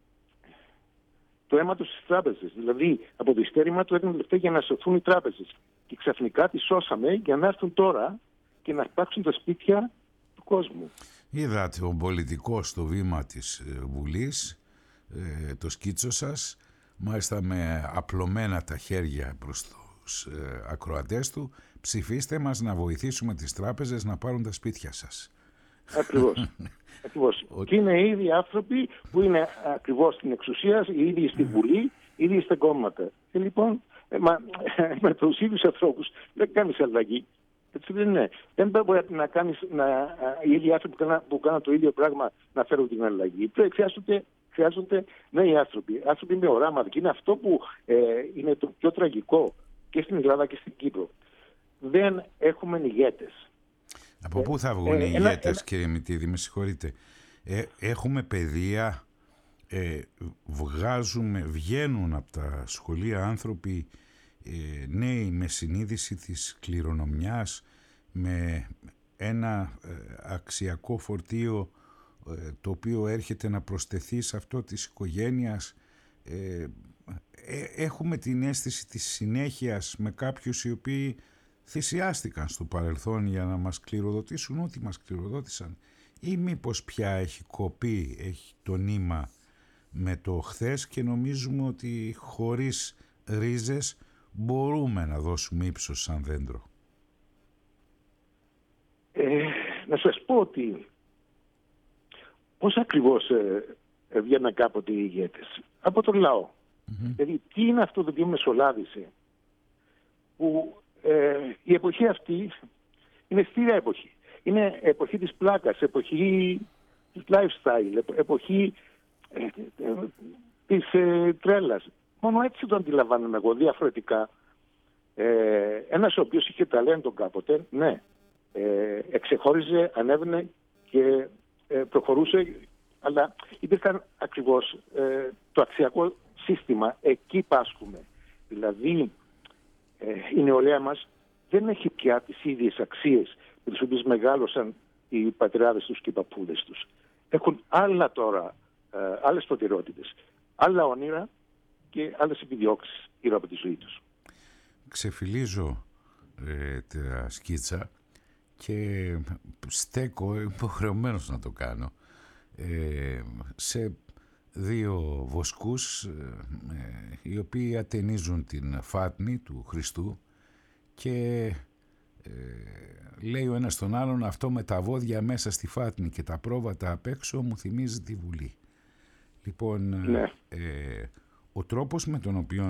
το αίμα του στις τράπεζες. Δηλαδή, από το ειστέρημα του έδινε λεφτά για να σωθούν οι τράπεζες. Και ξαφνικά τις σώσαμε για να έρθουν τώρα και να υπάρξουν τα σπίτια του κόσμου. Είδα τον πολιτικό στο βήμα της Βουλής, ε, το σκίτσο σας, μάλιστα με απλωμένα τα χέρια προς τους ε, ακροατές του. Ψηφίστε μας να βοηθήσουμε τις τράπεζες να πάρουν τα σπίτια σας. Ακριβώς. Ακριβώς. Και είναι οι ίδιοι άνθρωποι που είναι ακριβώς στην εξουσία, οι ίδιοι στη Βουλή, οι ίδιοι στα κόμματα. Και λοιπόν, ε, μα, με τους ίδιους ανθρώπους δεν κάνεις αλλαγή. Έτσι δεν είναι. Δεν μπορεί να κάνεις, να, οι ίδιοι άνθρωποι που κάνουν, που κάνουν το ίδιο πράγμα να φέρουν την αλλαγή. Χρειάζονται, χρειάζονται νέοι άνθρωποι. Άνθρωποι με οράματα. Και είναι αυτό που ε, είναι το πιο τραγικό και στην Ελλάδα και στην Κύπρο. Δεν έχουμε ηγέτες. Από ε, πού θα βγουν ε, οι ένα, ηγέτες, ένα... κύριε Μητήδη, με συγχωρείτε. Ε, έχουμε παιδεία, ε, βγάζουμε, βγαίνουν από τα σχολεία άνθρωποι ε, νέοι με συνείδηση της κληρονομιάς, με ένα ε, αξιακό φορτίο ε, το οποίο έρχεται να προσθεθεί σε αυτό της οικογένειας. Ε, ε, έχουμε την αίσθηση της συνέχειας με κάποιους οι οποίοι θυσιάστηκαν στο παρελθόν για να μας κληροδοτήσουν ό,τι μας κληροδότησαν, ή μήπως πια έχει κοπεί, έχει το νήμα με το χθες και νομίζουμε ότι χωρίς ρίζες μπορούμε να δώσουμε ύψος σαν δέντρο. Ε, να σας πω ότι πώς ακριβώς ε, βγαίναν κάποτε οι ηγέτες. Από τον λαό. Mm-hmm. Δηλαδή τι είναι αυτό το οποίο μεσολάβησε, που ε, η εποχή αυτή είναι στήρια εποχή. Είναι εποχή της πλάκας, εποχή της lifestyle, εποχή ε, ε, της ε, τρέλας. Μόνο έτσι το αντιλαμβάνομαι εγώ, διαφορετικά. Ε, ένας ο οποίος είχε ταλέντο κάποτε, ναι, ε, εξεχώριζε, ανέβαινε και ε, προχωρούσε, αλλά υπήρχαν ακριβώς ε, το αξιακό σύστημα, εκεί πάσχουμε. Δηλαδή, ε, η νεολαία μας δεν έχει πια τις ίδιες αξίες με τις οποίες μεγάλωσαν οι πατριάδες τους και οι παππούδες τους. Έχουν άλλα τώρα, ε, άλλες προτεραιότητες, άλλα όνειρα και άλλες επιδιώξεις γύρω από τη ζωή τους. Ξεφυλίζω ε, τα σκίτσα και στέκω, υποχρεωμένος να το κάνω, ε, σε δύο βοσκούς ε, οι οποίοι ατενίζουν την φάτνη του Χριστού και ε, λέει ο ένας τον άλλον, αυτό με τα βόδια μέσα στη φάτνη και τα πρόβατα απ' έξω μου θυμίζει τη Βουλή. Λοιπόν, ναι. ε, ο τρόπος με τον οποίο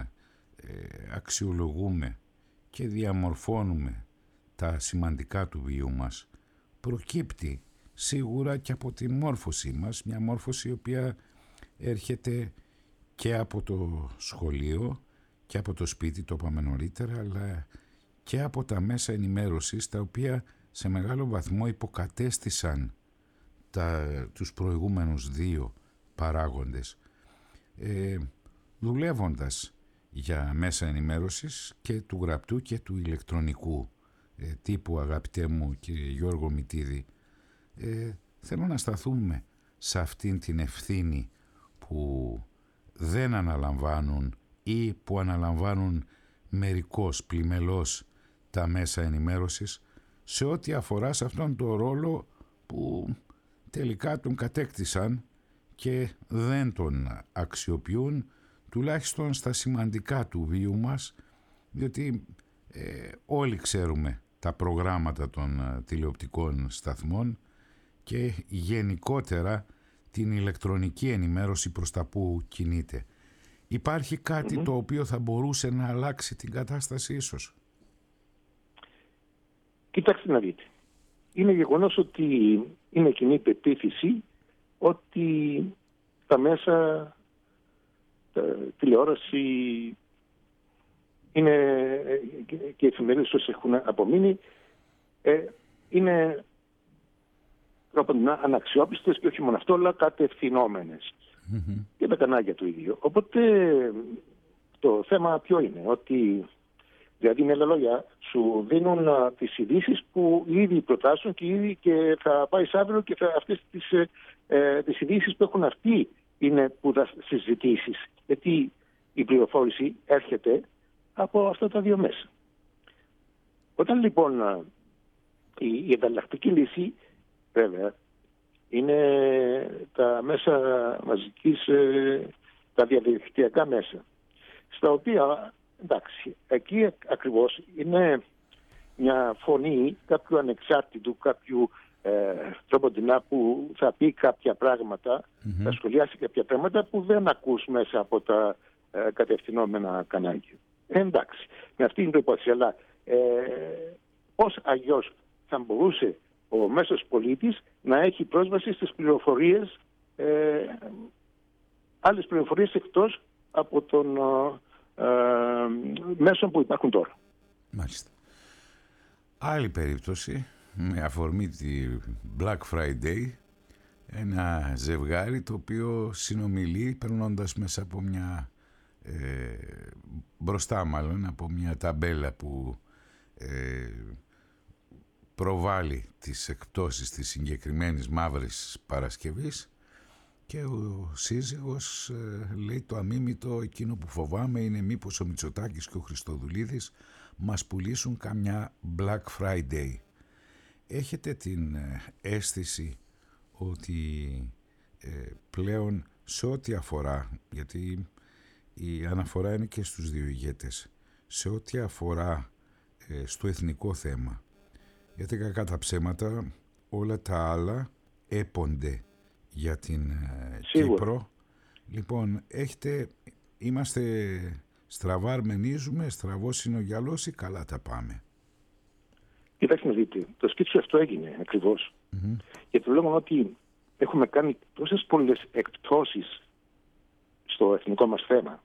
ε, αξιολογούμε και διαμορφώνουμε τα σημαντικά του βίου μας προκύπτει σίγουρα και από τη μόρφωσή μας, μια μόρφωση η οποία έρχεται και από το σχολείο και από το σπίτι, το είπαμε νωρίτερα, αλλά και από τα μέσα ενημέρωσης, τα οποία σε μεγάλο βαθμό υποκατέστησαν τα, τους προηγούμενους δύο παράγοντες. Ε, δουλεύοντας για μέσα ενημέρωσης και του γραπτού και του ηλεκτρονικού ε, τύπου, αγαπητέ μου κύριε Γιώργο Μητήδη, ε, θέλω να σταθούμε σε αυτήν την ευθύνη που δεν αναλαμβάνουν ή που αναλαμβάνουν μερικώς, πλημελώς τα μέσα ενημέρωσης σε ό,τι αφορά σε αυτόν τον ρόλο που τελικά τον κατέκτησαν και δεν τον αξιοποιούν, τουλάχιστον στα σημαντικά του βίου μας, διότι ε, όλοι ξέρουμε τα προγράμματα των ε, τηλεοπτικών σταθμών και γενικότερα την ηλεκτρονική ενημέρωση προς τα που κινείται. Υπάρχει κάτι mm-hmm. το οποίο θα μπορούσε να αλλάξει την κατάσταση ίσως? Κοιτάξτε να δείτε. Είναι γεγονός ότι είναι κοινή πεποίθηση ότι τα μέσα, τα τηλεόραση είναι, και οι εφημερίδες όσες έχουν απομείνει ε, είναι αναξιόπιστες και όχι μόνο αυτό, αλλά κατευθυνόμενες. Mm-hmm. Και τα κανάλια του ίδιου. Οπότε το θέμα ποιο είναι? Ότι, δηλαδή με άλλα λόγια, σου δίνουν α, τις ειδήσεις που ήδη προτάσουν και ήδη και θα πάει αύριο και θα, αυτές τις, ε, τις ειδήσεις που έχουν αυτοί είναι που θα συζητήσεις. Γιατί η πληροφόρηση έρχεται από αυτά τα δύο μέσα. Όταν λοιπόν α, η, η εναλλακτική λύση βέβαια είναι τα μέσα μαζικής, ε, τα διαδικτυακά μέσα, στα οποία, εντάξει, εκεί ακριβώς είναι μια φωνή κάποιου ανεξάρτητου, κάποιου ε, τρόποντινά που θα πει κάποια πράγματα, mm-hmm. θα σχολιάσει κάποια πράγματα που δεν ακούς μέσα από τα ε, κατευθυνόμενα κανάλια. Ε, εντάξει, με αυτή την υπόθεση, αλλά ε, πώς αλλιώς θα μπορούσε ο μέσος πολίτης να έχει πρόσβαση στις πληροφορίες, ε, άλλες πληροφορίες εκτός από τον ε, ε, μέσων που υπάρχουν τώρα. Μάλιστα. Άλλη περίπτωση, με αφορμή τη Black Friday, ένα ζευγάρι το οποίο συνομιλεί περνώντας μέσα από μια, ε, μπροστά μάλλον, από μια ταμπέλα που ε, προβάλλει τις εκπτώσεις της συγκεκριμένης μαύρης Παρασκευής, και ο σύζυγος ε, λέει το αμίμητο, εκείνο που φοβάμαι είναι μήπως ο Μητσοτάκης και ο Χριστοδουλίδης μας πουλήσουν καμιά Black Friday. Έχετε την ε, αίσθηση ότι ε, πλέον σε ό,τι αφορά, γιατί η αναφορά είναι και στους δύο ηγέτες, σε ό,τι αφορά ε, στο εθνικό θέμα, γιατί κακά τα ψέματα όλα τα άλλα έπονται για την ε, Κύπρο. Λοιπόν, έχετε, είμαστε στραβά αρμενίζουμε, στραβός είναι ο γυαλός ή καλά τα πάμε? Κοιτάξτε να δείτε, το σκίτσιο αυτό έγινε ακριβώς. Mm-hmm. Γιατί λέγαμε ότι έχουμε κάνει τόσες πολλές εκπτώσεις στο εθνικό μας θέμα,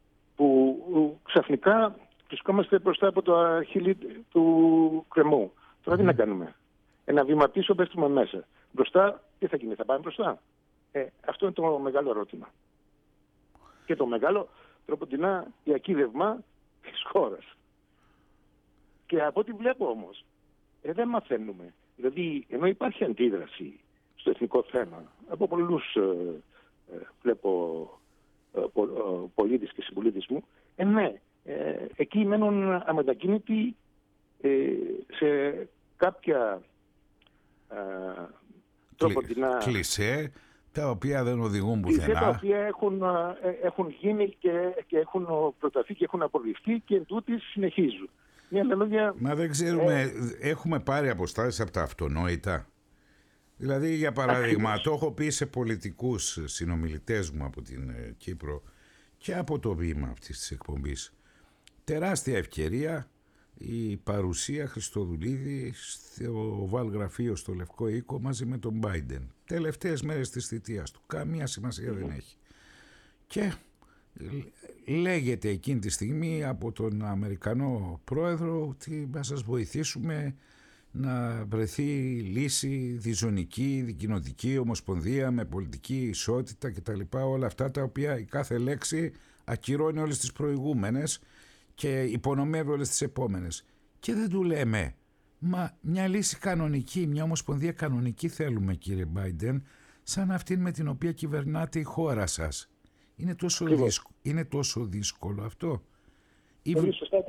που ξαφνικά βρισκόμαστε μπροστά από το χείλη του κρεμού. Τώρα mm-hmm. τι να κάνουμε? Ένα βήμα πίσω, πέφτουμε μέσα. Μπροστά, τι θα γίνει, θα πάμε μπροστά? Ε, αυτό είναι το μεγάλο ερώτημα. Και το μεγάλο τροποντινά διακύβευμα της χώρας. Και από ό,τι βλέπω όμως, ε, δεν μαθαίνουμε. Δηλαδή, ενώ υπάρχει αντίδραση στο εθνικό θέμα, από πολλούς ε, ε, βλέπω ε, πο, ε, πολίτες και συμπολίτες μου, ε, ναι, ε, εκεί μένουν αμετακίνητοι ε, σε κάποια ε, τροποντινά κλισέ, τα οποία δεν οδηγούν πουθενά. Κλισέ τα οποία έχουν, έχουν γίνει και, και έχουν προταθεί και έχουν απορριφθεί και εντούτοις συνεχίζουν. Μια λόγια, Μα δεν ξέρουμε, ε, έχουμε πάρει αποστάσεις από τα αυτονόητα. Δηλαδή, για παράδειγμα, ακριβώς. Το έχω πει σε πολιτικούς συνομιλητές μου από την ε, Κύπρο και από το βήμα αυτής της εκπομπής. Τεράστια ευκαιρία η παρουσία Χριστοδουλίδη στο Βαλγραφείο στο Λευκό Οίκο μαζί με τον Biden. Τελευταίες μέρες της θητείας του. Καμία σημασία mm-hmm. δεν έχει. Και λέγεται εκείνη τη στιγμή από τον Αμερικανό πρόεδρο ότι θα σας βοηθήσουμε να βρεθεί λύση διζωνική, δικοινοτική, ομοσπονδία με πολιτική ισότητα κτλ. Όλα αυτά τα οποία η κάθε λέξη ακυρώνει όλες τις προηγούμενες και υπονομεύει όλες τις επόμενες. Και δεν του λέμε, μα μια λύση κανονική, μια ομοσπονδία κανονική θέλουμε, κύριε Μπάιντεν, σαν αυτήν με την οποία κυβερνάτε η χώρα σας. Είναι τόσο, δύσκολο, είναι τόσο δύσκολο αυτό? Πολύ σωστά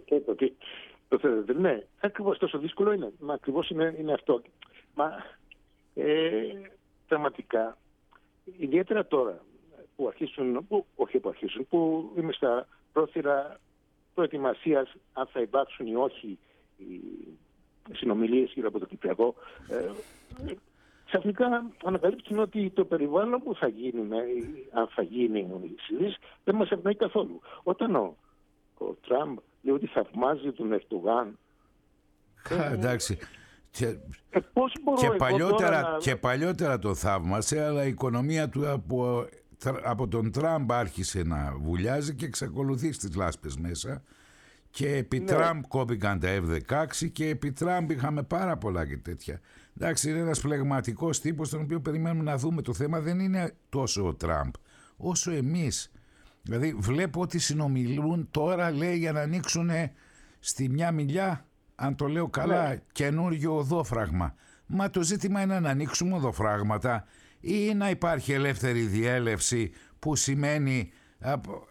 το θέλετε. Ναι, ακριβώς τόσο δύσκολο είναι. Μα ακριβώς είναι, είναι αυτό. Μα ε, πραγματικά, ιδιαίτερα τώρα που αρχίσουν, που, όχι που αρχίσουν, που είμαι στα πρόθυρα προετοιμασίας αν θα υπάρξουν ή όχι οι συνομιλίες γύρω από το Κυπριακό, ε, ξαφνικά ανακαλύπτουν ότι το περιβάλλον που θα γίνει, αν θα γίνει η συζήτηση, δεν μας ευνοεί καθόλου. Όταν ο, ο Τραμπ λέει ότι θαυμάζει τον Ερντογάν. Ε, εντάξει. Και, ε, πώς μπορώ και, εγώ παλιότερα, τώρα να... και παλιότερα το θαύμασε, αλλά η οικονομία του από, από τον Τραμπ άρχισε να βουλιάζει και εξακολουθεί στις λάσπες μέσα. Και επί ναι. Τραμπ κόπηκαν τα εφ δεκαέξι και επί Τραμπ είχαμε πάρα πολλά και τέτοια. Εντάξει, είναι ένας φλεγματικός τύπος τον οποίο περιμένουμε να δούμε. Το θέμα δεν είναι τόσο ο Τραμπ όσο εμείς. Δηλαδή βλέπω ότι συνομιλούν τώρα, λέει, για να ανοίξουν στη μια μιλιά, αν το λέω καλά, ναι. καινούριο οδόφραγμα. Μα το ζήτημα είναι να ανοίξουμε οδοφράγματα ή να υπάρχει ελεύθερη διέλευση, που σημαίνει απο...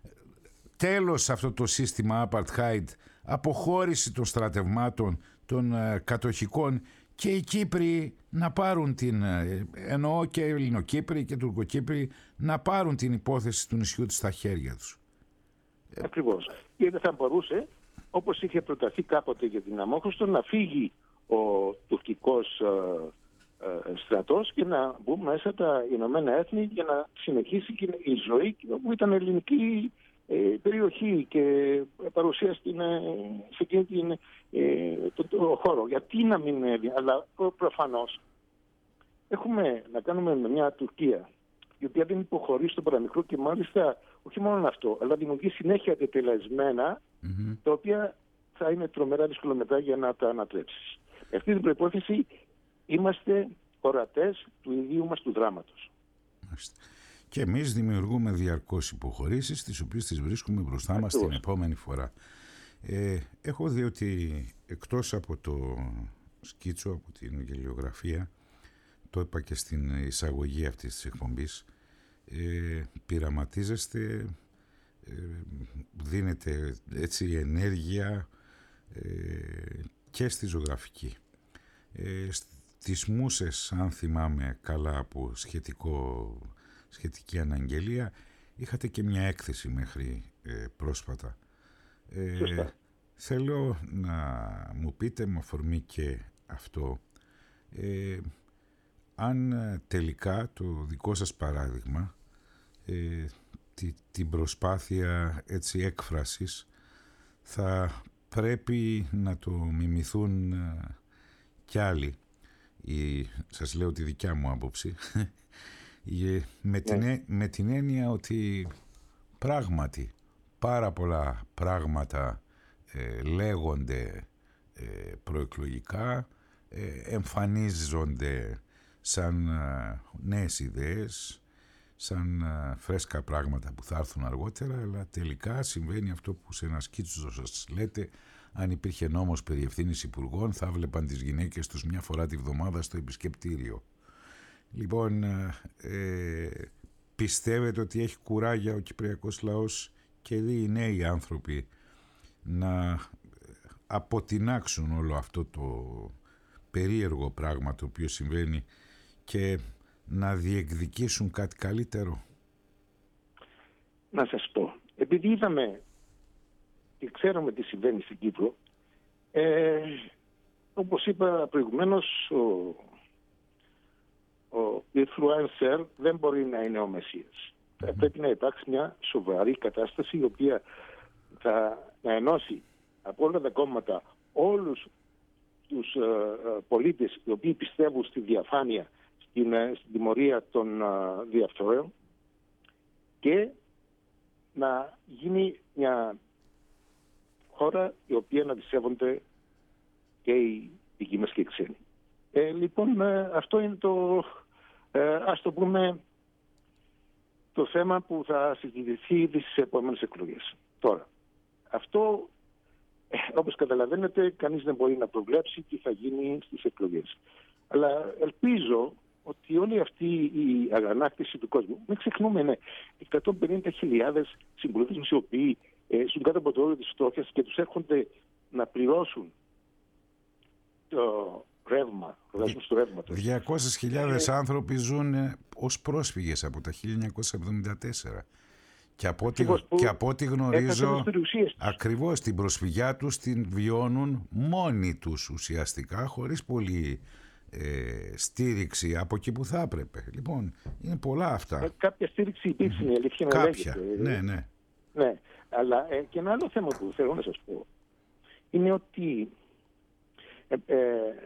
τέλος σε αυτό το σύστημα apartheid, αποχώρηση των στρατευμάτων, των uh, κατοχικών, και οι Κύπροι να πάρουν την, εννοώ και Ελληνοκύπροι και Τουρκοκύπροι, να πάρουν την υπόθεση του νησιού τους στα χέρια τους. Ακριβώς. Και δεν θα μπορούσε, όπως είχε προταθεί κάποτε για την Αμόχωστο, να φύγει ο τουρκικός ε, ε, στρατός και να μπουν μέσα τα Ηνωμένα Έθνη για να συνεχίσει και η ζωή που ήταν ελληνική ε, περιοχή και παρουσία στην, ε, σε εκείνη την ε, το, το χώρο. Γιατί να μην είναι, αλλά προ, προφανώς έχουμε να κάνουμε με μια Τουρκία η οποία δεν υποχωρεί στο παραμικρό και μάλιστα όχι μόνο αυτό, αλλά δημιουργεί συνέχεια τετελεσμένα mm-hmm. τα οποία θα είναι τρομερά δύσκολο μετά για να τα ανατρέψεις. Με αυτή την προϋπόθεση είμαστε ορατές του ιδίου μας του δράματος. Και εμείς δημιουργούμε διαρκώς υποχωρήσεις, τις οποίες τις βρίσκουμε μπροστά μας την επόμενη φορά. Ε, έχω δει ότι εκτός από το σκίτσο, από την γελιογραφία, το είπα και στην εισαγωγή αυτής της εκπομπής, ε, πειραματίζεστε, ε, δίνετε έτσι ενέργεια ε, και στη ζωγραφική. Ε, στις μούσες, αν θυμάμαι καλά από σχετικό, σχετική αναγγελία, είχατε και μια έκθεση μέχρι ε, πρόσφατα. Ε, θέλω να μου πείτε με αφορμή και αυτό, ε, αν τελικά το δικό σας παράδειγμα, ε, τη, την προσπάθεια έτσι έκφρασης, θα πρέπει να το μιμηθούν ε, κι άλλοι. Η, σας λέω τη δικιά μου άποψη, ε, με, την, ε, με την έννοια ότι πράγματι πάρα πολλά πράγματα ε, λέγονται ε, προεκλογικά, ε, εμφανίζονται σαν ε, νέες ιδέες, σαν ε, φρέσκα πράγματα που θα έρθουν αργότερα, αλλά τελικά συμβαίνει αυτό που σε ένα σκίτσο σας λέτε: αν υπήρχε νόμος περί ευθύνης υπουργών, θα βλέπαν τις γυναίκες τους μια φορά τη βδομάδα στο επισκεπτήριο. Λοιπόν, ε, πιστεύετε ότι έχει κουράγια ο κυπριακός λαός και οι νέοι άνθρωποι να αποτινάξουν όλο αυτό το περίεργο πράγμα το οποίο συμβαίνει και να διεκδικήσουν κάτι καλύτερο? Να σας πω, επειδή είδαμε και ξέρουμε τι συμβαίνει στην Κύπρο, ε, όπως είπα προηγουμένως, ο, ο influencer δεν μπορεί να είναι ο Μεσσίας. Mm-hmm. Θα πρέπει να υπάρξει μια σοβαρή κατάσταση η οποία θα να ενώσει από όλα τα κόμματα όλους τους ε, πολίτες οι οποίοι πιστεύουν στη διαφάνεια, στην, ε, στην τιμωρία των ε, διαφθορέων, και να γίνει μια χώρα η οποία να τη σέβονται και οι δικοί μας και οι ξένοι. Ε, λοιπόν, ε, αυτό είναι το, ε, ας το πούμε, το θέμα που θα συζητηθεί στις επόμενες εκλογές. Τώρα, αυτό, ε, όπως καταλαβαίνετε, κανείς δεν μπορεί να προβλέψει τι θα γίνει στις εκλογές. Αλλά ελπίζω ότι όλη αυτή η αγανάκτηση του κόσμου, μην ξεχνούμε, είναι εκατόν πενήντα χιλιάδες συμπολίτες μας οι οποίοι ε, ζουν κάτω από το όριο της φτώχειας και τους έρχονται να πληρώσουν το ρεύμα, το δάσμος του ρεύματος. διακόσιες χιλιάδες ε, άνθρωποι ζουν ως πρόσφυγες από τα χίλια εννιακόσια εβδομήντα τέσσερα. Και από, ό,τι, και από ό,τι γνωρίζω, ακριβώς την προσφυγιά τους την βιώνουν μόνοι τους ουσιαστικά, χωρίς πολύ ε, στήριξη από εκεί που θα έπρεπε. Λοιπόν, είναι πολλά αυτά. Ε, κάποια στήριξη υπήρξε, η αλήθεια να Κάποια, λέγεται. ναι, ναι. Ναι, αλλά ε, και ένα άλλο θέμα που θέλω να σας πω είναι ότι ε, ε,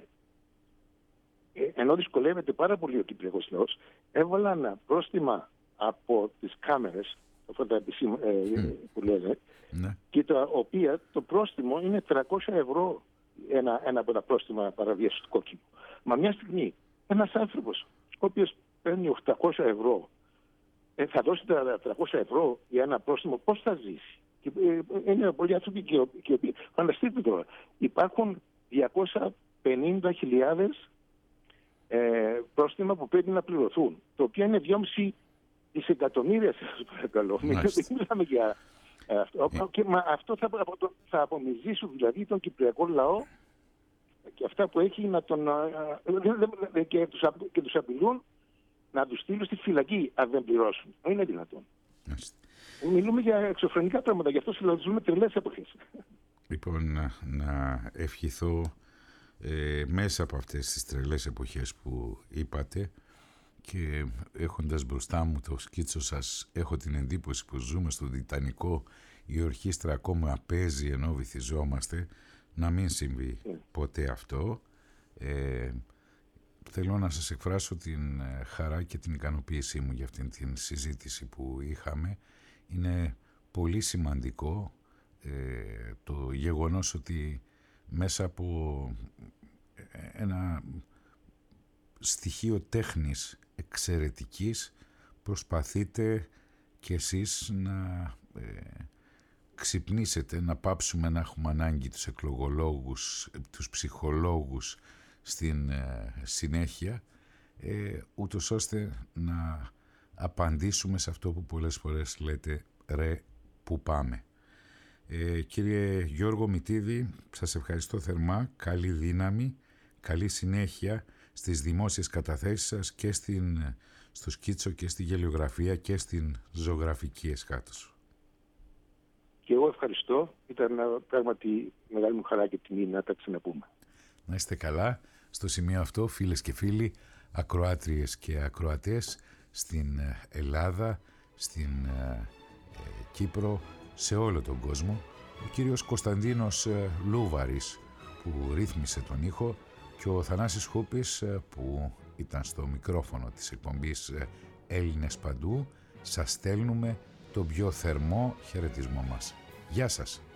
ε, ενώ δυσκολεύεται πάρα πολύ ο κυπριακός λαός, έβαλαν πρόστιμα από τις κάμερες, αυτά τα επισήμ, ε, mm. που λένε, ναι. και τα οποία το πρόστιμο είναι τριακόσια ευρώ ένα, ένα από τα πρόστιμα παραβίασης του κόκκινου. Μα μια στιγμή ένας άνθρωπος ο οποίος παίρνει οκτακόσια ευρώ ε, θα δώσει τα τριακόσια ευρώ για ένα πρόστιμο, πώς θα ζήσει? Και, ε, είναι πολλοί άνθρωποι και, και φανταστείτε τώρα, υπάρχουν διακόσιες πενήντα χιλιάδες ε, πρόστιμα που πρέπει να πληρωθούν, το οποίο είναι δυόμισι δισεκατομμύρια, σας παρακαλώ. Δεν μιλάμε για αυτό. Ε. Και, μα, αυτό θα, θα απομυζήσουν δηλαδή τον κυπριακό λαό και αυτά που έχει να τον, και, τους, και τους απειλούν να τους στείλουν στη φυλακή αν δεν πληρώσουν. Δεν είναι δυνατόν. Μάλιστα. Μιλούμε για εξωφρενικά πράγματα, γι' αυτό συλλογίζουμε τρελές εποχές. Λοιπόν, να, να ευχηθώ ε, μέσα από αυτές τις τρελές εποχές που είπατε και έχοντας μπροστά μου το σκίτσο σας, έχω την εντύπωση που ζούμε στον Τιτανικό, η ορχήστρα ακόμα παίζει ενώ βυθιζόμαστε, να μην συμβεί yeah. ποτέ αυτό. Ε, θέλω να σας εκφράσω την χαρά και την ικανοποίησή μου για αυτήν την συζήτηση που είχαμε. Είναι πολύ σημαντικό ε, το γεγονός ότι μέσα από ένα στοιχείο τέχνης εξαιρετικής προσπαθείτε κι εσείς να ε, ξυπνήσετε, να πάψουμε να έχουμε ανάγκη τους εκλογολόγους, τους ψυχολόγους στην ε, συνέχεια, ε, ούτως ώστε να απαντήσουμε σε αυτό που πολλές φορές λέτε «ρε, που πάμε». Ε, κύριε Γιώργο Μητίδη, σας ευχαριστώ θερμά, καλή δύναμη, καλή συνέχεια στις δημόσιες καταθέσεις σας και στην, στο σκίτσο και στη γελιογραφία και στην ζωγραφική εσχάτως. Και εγώ ευχαριστώ, ήταν πράγματι μεγάλη μου χαρά και τιμή να τα ξαναπούμε. Να είστε καλά. Στο σημείο αυτό, φίλες και φίλοι, ακροάτριες και ακροατές στην Ελλάδα, στην ε, Κύπρο, σε όλο τον κόσμο, ο κύριος Κωνσταντίνος Λούβαρης που ρύθμισε τον ήχο και ο Θανάσης Χούπης που ήταν στο μικρόφωνο της εκπομπής Έλληνες Παντού, σας στέλνουμε τον πιο θερμό χαιρετισμό μας. Γεια σας!